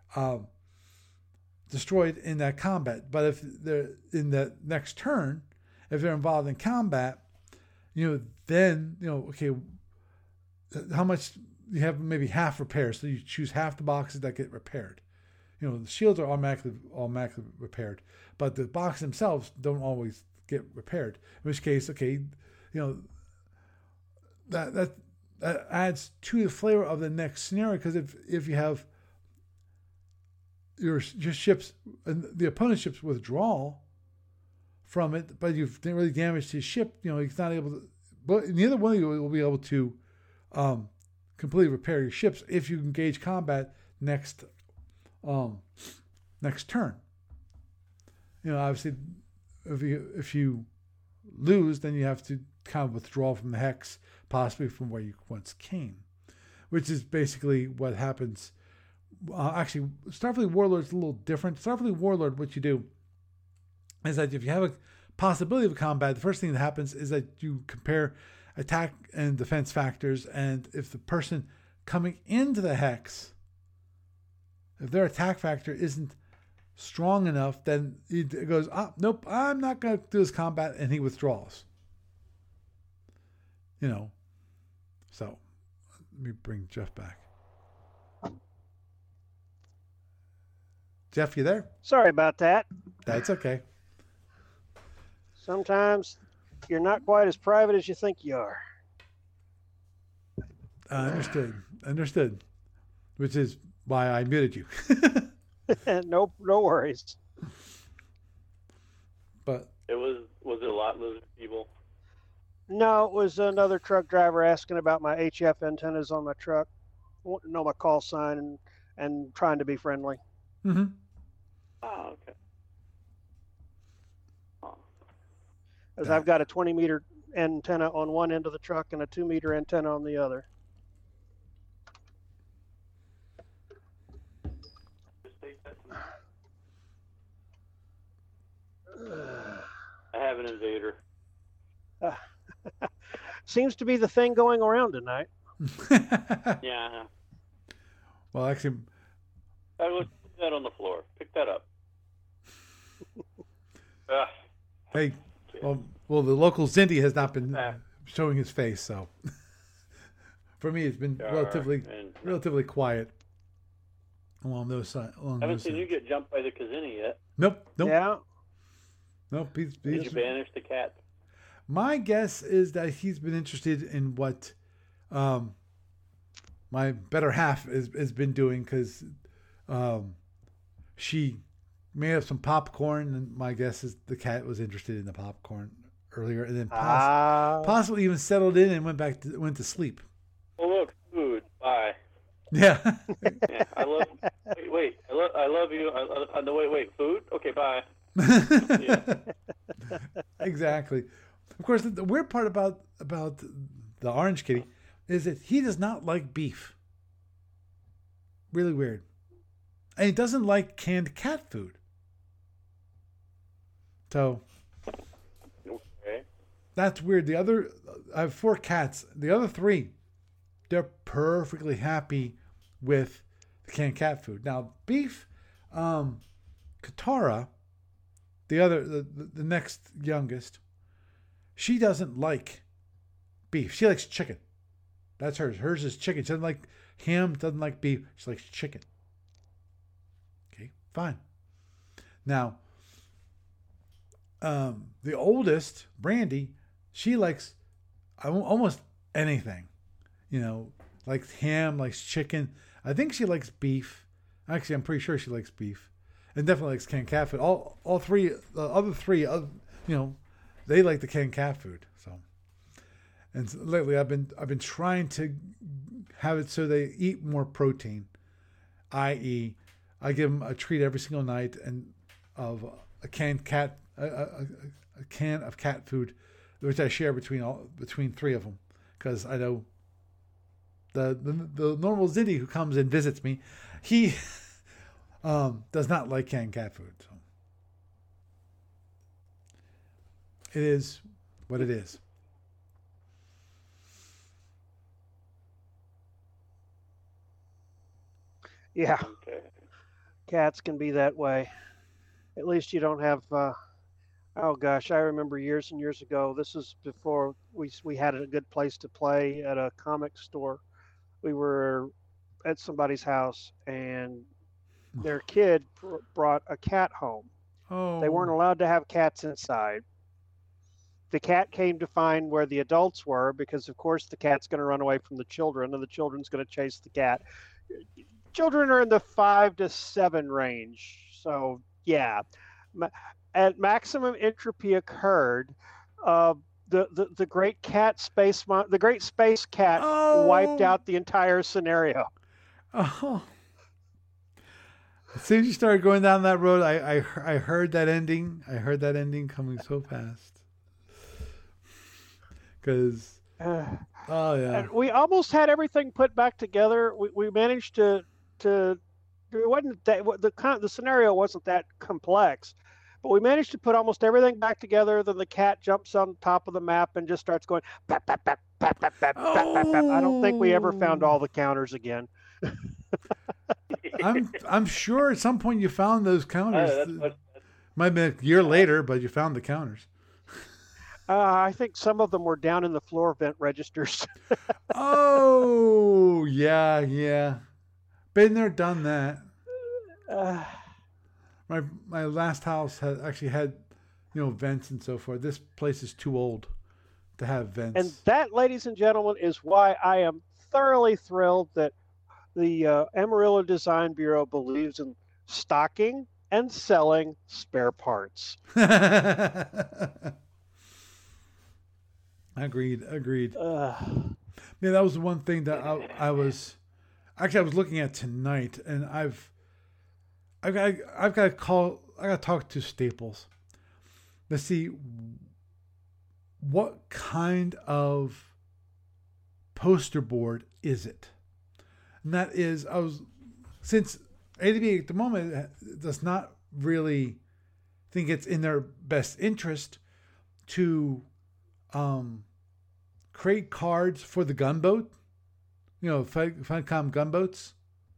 S1: destroyed in that combat. But if they're in the next turn, if they're involved in combat, then okay, how much you have? Maybe half repairs. So you choose half the boxes that get repaired. The shields are automatically repaired, but the boxes themselves don't always get repaired. In which case, okay, that adds to the flavor of the next scenario, because if you have your ships and the opponent's ships withdraw from it, but you've really damaged his ship, he's not able to. But neither one of you will be able to completely repair your ships if you engage combat next turn. Obviously, if you lose, then you have to kind of withdraw from the hex, possibly from where you once came, which is basically what happens. Actually, Starfleet Warlord is a little different. Starfleet Warlord, what you do is that if you have a possibility of combat, the first thing that happens is that you compare attack and defense factors, and if the person coming into the hex, if their attack factor isn't strong enough, then it goes, nope, I'm not going to do this combat, and he withdraws. So let me bring Jeff back. Jeff, you there?
S2: Sorry about that.
S1: That's okay.
S2: Sometimes you're not quite as private as you think you are.
S1: Understood. Which is why I muted you.
S2: No worries.
S1: But
S3: was it a lot lizard people?
S2: No, it was another truck driver asking about my HF antennas on my truck. Wanting to know my call sign and trying to be friendly.
S1: Mm-hmm.
S3: Oh, okay.
S2: Because I've got a 20-meter antenna on one end of the truck and a 2-meter antenna on the other.
S3: I have an invader.
S2: Seems to be the thing going around tonight.
S3: Yeah.
S1: Well, actually,
S3: I will put that on the floor. Pick that up.
S1: hey, well, the local Zindy has not been showing his face, so for me, it's been relatively quiet along those sides.
S3: I haven't seen you get jumped by the Kazini yet.
S1: Nope.
S2: Yeah.
S1: Nope.
S3: Did you banish the cat?
S1: My guess is that he's been interested in what my better half has been doing, because she made up some popcorn, and my guess is the cat was interested in the popcorn earlier, and then possibly even settled in and went to sleep.
S3: Oh, look, food. Bye.
S1: Yeah.
S3: Yeah, I love. Wait. I love you. Wait. Food. Okay. Bye. Yeah.
S1: Exactly. Of course, the weird part about the orange kitty is that he does not like beef. Really weird. And he doesn't like canned cat food. So
S3: Okay.
S1: that's weird. I have 4 cats. The other 3, they're perfectly happy with the canned cat food. Now beef, Katara, the next youngest, she doesn't like beef. She likes chicken. That's hers. Hers is chicken. She doesn't like ham, doesn't like beef. She likes chicken. Okay, fine. Now, the oldest, Brandy, she likes almost anything. Likes ham, likes chicken. I think she likes beef. Actually, I'm pretty sure she likes beef. And definitely likes canned cat food. All three, the other three, they like the canned cat food. So, and lately I've been trying to have it so they eat more protein, i.e., I give them a treat every single night and of a can of cat food, which I share between three of them, because I know the normal Ziddy who comes and visits me, he does not like canned cat food. So it is what it is.
S2: Yeah,
S3: Okay.
S2: cats can be that way. At least you don't have. Oh gosh, I remember years and years ago. This is before we had a good place to play at a comic store. We were at somebody's house, and their kid brought a cat home.
S1: Oh,
S2: They weren't allowed to have cats inside. The cat came to find where the adults were because, of course, the cat's going to run away from the children, and the children's going to chase the cat. Children are in the 5 to 7 range, so yeah. At maximum entropy occurred. The great cat the great space cat wiped out the entire scenario.
S1: Oh. As soon as you started going down that road, I heard that ending. I heard that ending coming so fast. Because, oh yeah,
S2: And we almost had everything put back together. We managed to it wasn't that the scenario wasn't that complex, but we managed to put almost everything back together. Then the cat jumps on top of the map and just starts going bap, bap, bap, bap, bap, bap, bap, bap, bap. I don't think we ever found all the counters again.
S1: I'm sure at some point you found those counters.
S3: That's
S1: Might have been a year later, but you found the counters.
S2: I think some of them were down in the floor vent registers.
S1: Oh yeah. Been there, done that. My last house had vents and so forth. This place is too old to have vents.
S2: And that, ladies and gentlemen, is why I am thoroughly thrilled that the Amarillo Design Bureau believes in stocking and selling spare parts.
S1: Agreed. Yeah, that was the one thing that I was looking at tonight, and I've got to talk to Staples to see what kind of poster board is it. And that is, since ADB at the moment does not really think it's in their best interest to create cards for the gunboat, Funcom gunboats.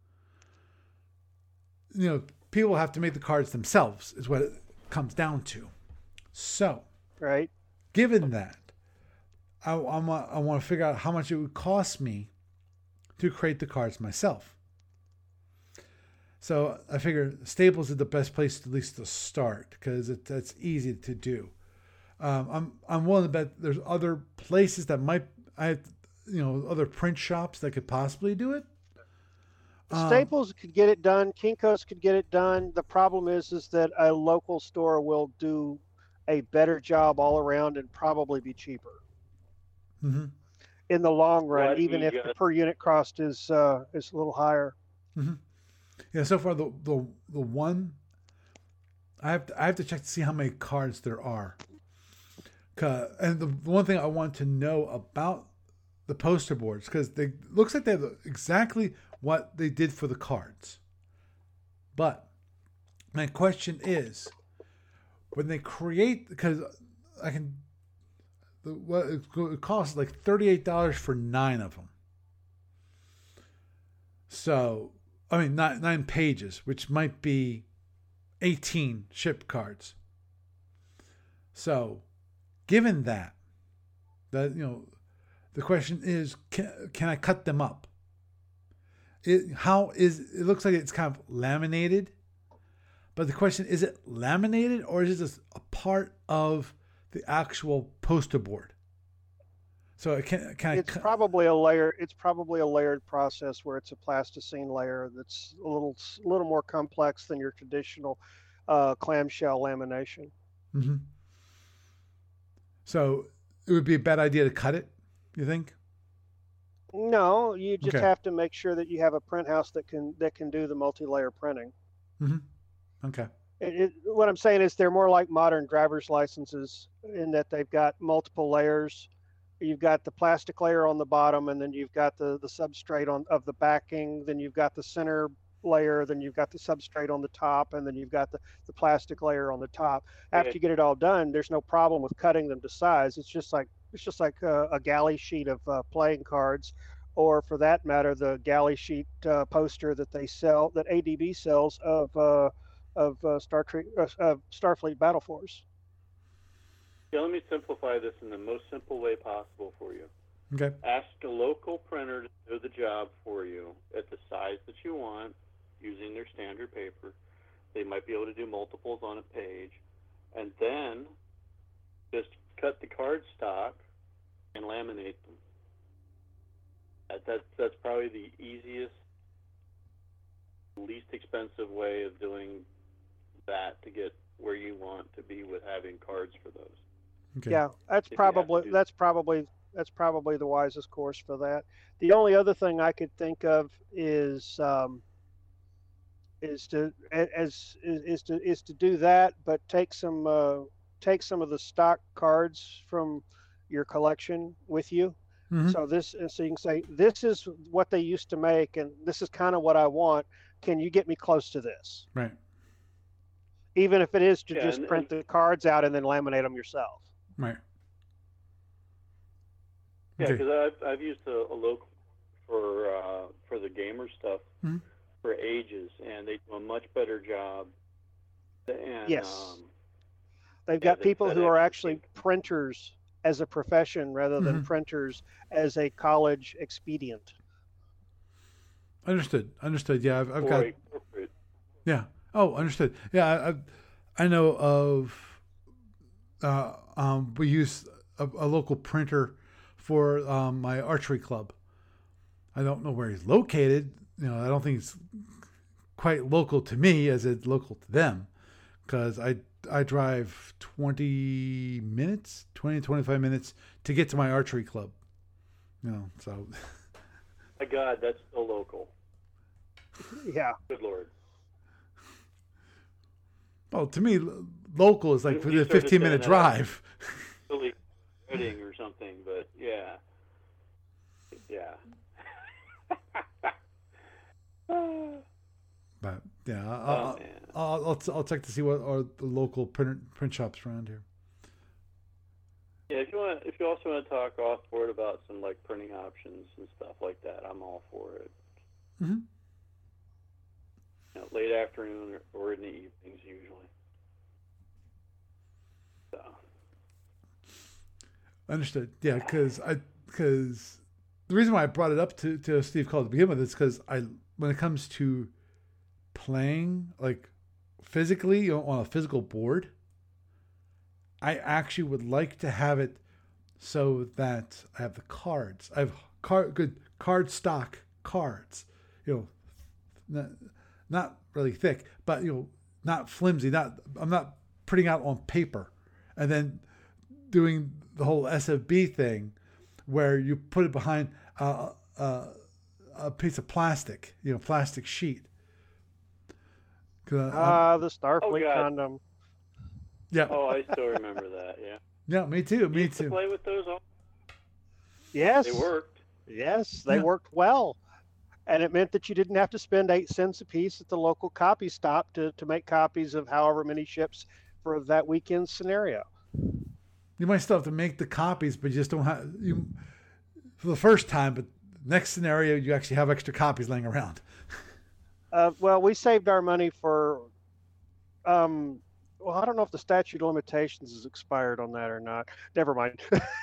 S1: People have to make the cards themselves, is what it comes down to. So,
S2: Right.
S1: given that, I want to figure out how much it would cost me to create the cards myself. So I figure Staples is the best place at least to start because that's easy to do. I'm willing to bet there's other places that other print shops that could possibly do it.
S2: Staples could get it done. Kinko's could get it done. The problem is that a local store will do a better job all around and probably be cheaper
S1: Mm-hmm.
S2: in the long run,
S3: Well,
S2: even if
S3: you
S2: the
S3: got-
S2: per unit cost is a little higher.
S1: Mm-hmm. Yeah, so far the one I have to check to see how many cards there are. And the one thing I want to know about the poster boards, because they looks like they have exactly what they did for the cards. But my question is, when they create, because it costs like $38 for 9 of them. So I mean, 9 pages, which might be 18 ship cards. So, given that the question is, can I cut them up? It looks like it's kind of laminated, but the question, is it laminated or is it just a part of the actual poster board? So
S2: it's probably a layer. It's probably a layered process where it's a plasticine layer that's a little more complex than your traditional clamshell lamination.
S1: Mm-hmm. So it would be a bad idea to cut it, you think?
S2: No, you just
S1: Okay.
S2: have to make sure that you have a print house that can do the multi-layer printing.
S1: Mm-hmm. Okay.
S2: What I'm saying is they're more like modern driver's licenses in that they've got multiple layers. You've got the plastic layer on the bottom, and then you've got the substrate of the backing. Then you've got the center layer. Then you've got the substrate on the top, and then you've got the plastic layer on the top. After you get it all done, there's no problem with cutting them to size. It's just like a galley sheet of playing cards, or for that matter, the galley sheet poster that they sell, that ADB sells of Starfleet Battle Force.
S3: Yeah, let me simplify this in the most simple way possible for you.
S1: Okay.
S3: Ask a local printer to do the job for you at the size that you want using their standard paper. They might be able to do multiples on a page. And then just cut the card stock and laminate them. That's probably the easiest, least expensive way of doing that to get where you want to be with having cards for those.
S1: Okay.
S2: Yeah, that's probably the wisest course for that. The only other thing I could think of is to do that, but take some of the stock cards from your collection with you.
S1: Mm-hmm.
S2: So you can say, this is what they used to make, and this is kind of what I want. Can you get me close to this?
S1: Right.
S2: Even if it is to just print the cards out and then laminate them yourself.
S1: Right.
S3: Yeah,
S1: Okay.
S3: because I've used a local for the gamer stuff
S1: Mm-hmm.
S3: for ages, and they do a much better job. And,
S2: Yes. They've got people who are actually printers as a profession rather than
S1: Mm-hmm.
S2: printers as a college expedient.
S1: Understood. Yeah, I've got.
S3: corporate.
S1: Yeah. Oh, understood. Yeah, I know of. We use a local printer for my archery club. I don't know where he's located. I don't think it's quite local to me as it's local to them, because I drive 20 to 25 minutes to get to my archery club. So.
S3: My God, that's still local.
S2: Yeah.
S3: Good Lord.
S1: Well, to me, local is like for the 15-minute drive.
S3: Really wedding or something, but yeah.
S1: But yeah, I'll check to see what are the local print shops around here.
S3: Yeah, if you also want to talk off board about some like printing options and stuff like that, I'm all for it.
S1: Mm-hmm.
S3: Late afternoon or in the evenings usually. So.
S1: Understood. Yeah, because the reason why I brought it up to Steve Cole to begin with is because when it comes to playing like physically on a physical board, I actually would like to have it so that I have the cards. I have good card stock cards. Not really thick, but not flimsy. I'm not printing out on paper and then doing the whole SFB thing where you put it behind a piece of plastic, plastic sheet.
S2: The Starfleet condom.
S1: Yeah.
S3: Oh, I still remember that. Yeah.
S1: Yeah, me too.
S3: You used to play with those.
S2: Yes.
S3: They worked.
S2: Yes, they worked well. And it meant that you didn't have to spend 8 cents a piece at the local copy stop to make copies of however many ships for that weekend scenario.
S1: You might still have to make the copies, but you just don't have for the first time. But next scenario, you actually have extra copies laying around.
S2: Well, we saved our money for. Well, I don't know if the statute of limitations is expired on that or not. Never mind.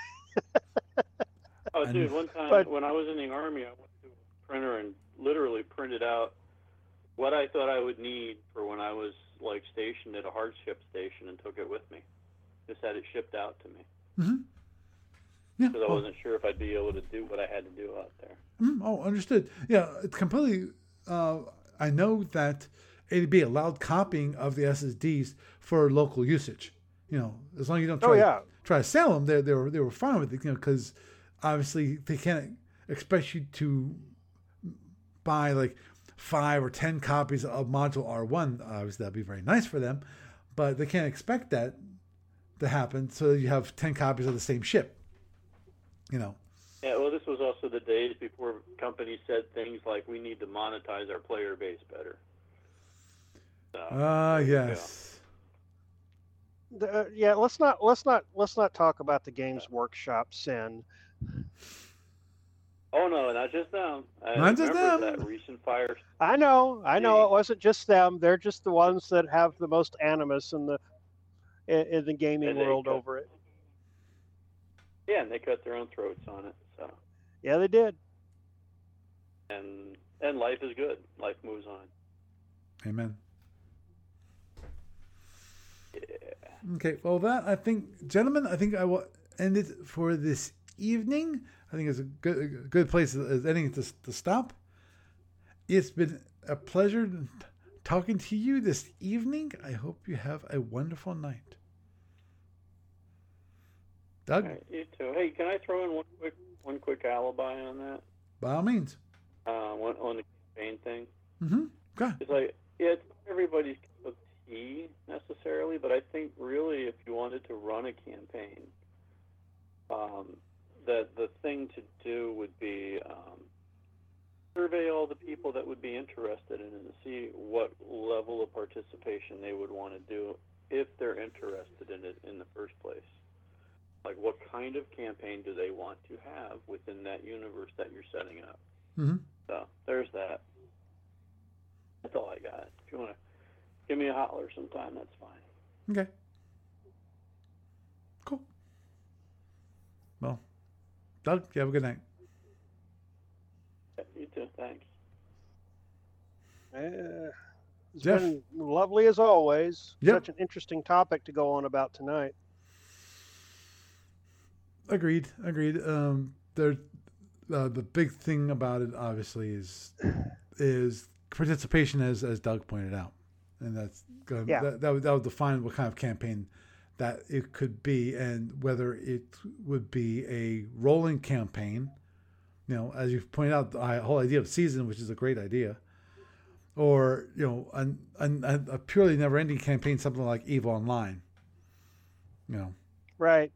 S3: Oh,
S1: And
S3: dude, one time
S2: But
S3: when I was in the Army, I went to a printer and literally printed out what I thought I would need for when I was like stationed at a hardship station and took it with me. Just had it shipped out to me
S1: yeah.
S3: because I wasn't sure if I'd be able to do what I had to do out there.
S1: Oh, understood. Yeah, it's completely. I know that ADB allowed copying of the SSDs for local usage. As long as you don't try to sell them, they were fine with it. Because obviously they can't expect you to buy like 5 or 10 copies of Module R1. Obviously, that'd be very nice for them, but they can't expect that to happen. So you have 10 copies of the same ship.
S3: Yeah, well, this was also the days before companies said things like, "We need to monetize our player base better." So,
S1: Yes.
S2: yeah, let's not talk about the Games Workshop sin.
S3: Oh no, not just them. I
S1: Not just
S3: remember
S1: them.
S3: that recent fire.
S2: I know, it wasn't just them. They're just the ones that have the most animus in the gaming
S3: And they
S2: world
S3: cut-
S2: over it.
S3: Yeah, and they cut their own throats on it. So,
S2: Yeah, they did.
S3: and life is good. Life moves on.
S1: Amen.
S3: Yeah.
S1: Okay. Well, gentlemen, I think I will end it for this evening. I think it's a good place as any to stop. It's been a pleasure talking to you this evening. I hope you have a wonderful night. Doug,
S3: All right, you too. Hey, can I throw in one quick alibi on that?
S1: by all means.
S3: On the campaign thing.
S1: Mm-hmm. Okay.
S3: It's like, yeah, it's not everybody's cup of tea necessarily, but I think really if you wanted to run a campaign, the thing to do would be survey all the people that would be interested in it and see what level of participation they would want to do if they're interested in it in the first place. Like, what kind of campaign do they want to have within that universe that you're setting up?
S1: Mm-hmm.
S3: So there's that. That's all I got. If you want to give me a holler sometime, that's fine.
S1: Okay. Cool. Well, Doug, you have a good night.
S3: Yeah, you too. Thanks.
S2: It's
S1: Jeff?
S2: been lovely as always.
S1: Yep.
S2: Such an interesting topic to go on about tonight.
S1: Agreed. The big thing about it, obviously, is participation, as Doug pointed out, and that would define what kind of campaign that it could be, and whether it would be a rolling campaign. As you've pointed out, the whole idea of season, which is a great idea, or a purely never-ending campaign, something like EVE Online.
S2: Right.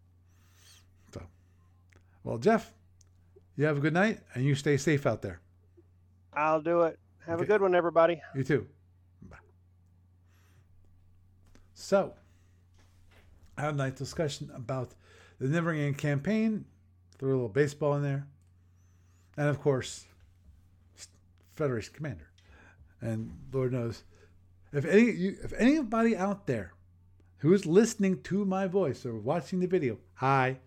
S1: Well, Jeff, you have a good night, and you stay safe out there.
S2: I'll do it. Have a
S1: Okay.
S2: good one, everybody.
S1: You too. Bye. So, I had a nice discussion about the Never Ending campaign. Threw a little baseball in there. And, of course, Federation Commander. And Lord knows, if anybody out there who is listening to my voice or watching the video, hi,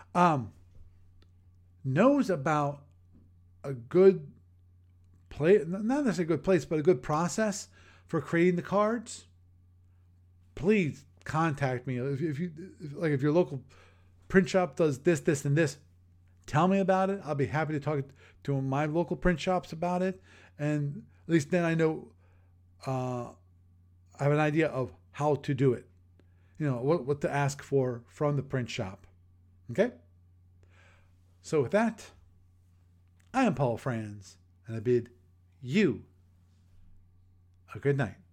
S1: knows about a good place, not necessarily a good place, but a good process for creating the cards, please contact me. If your local print shop does this, and this, tell me about it. I'll be happy to talk to my local print shops about it. And at least then I know, I have an idea of how to do it. What to ask for from the print shop. Okay? So with that, I am Paul Franz, and I bid you a good night.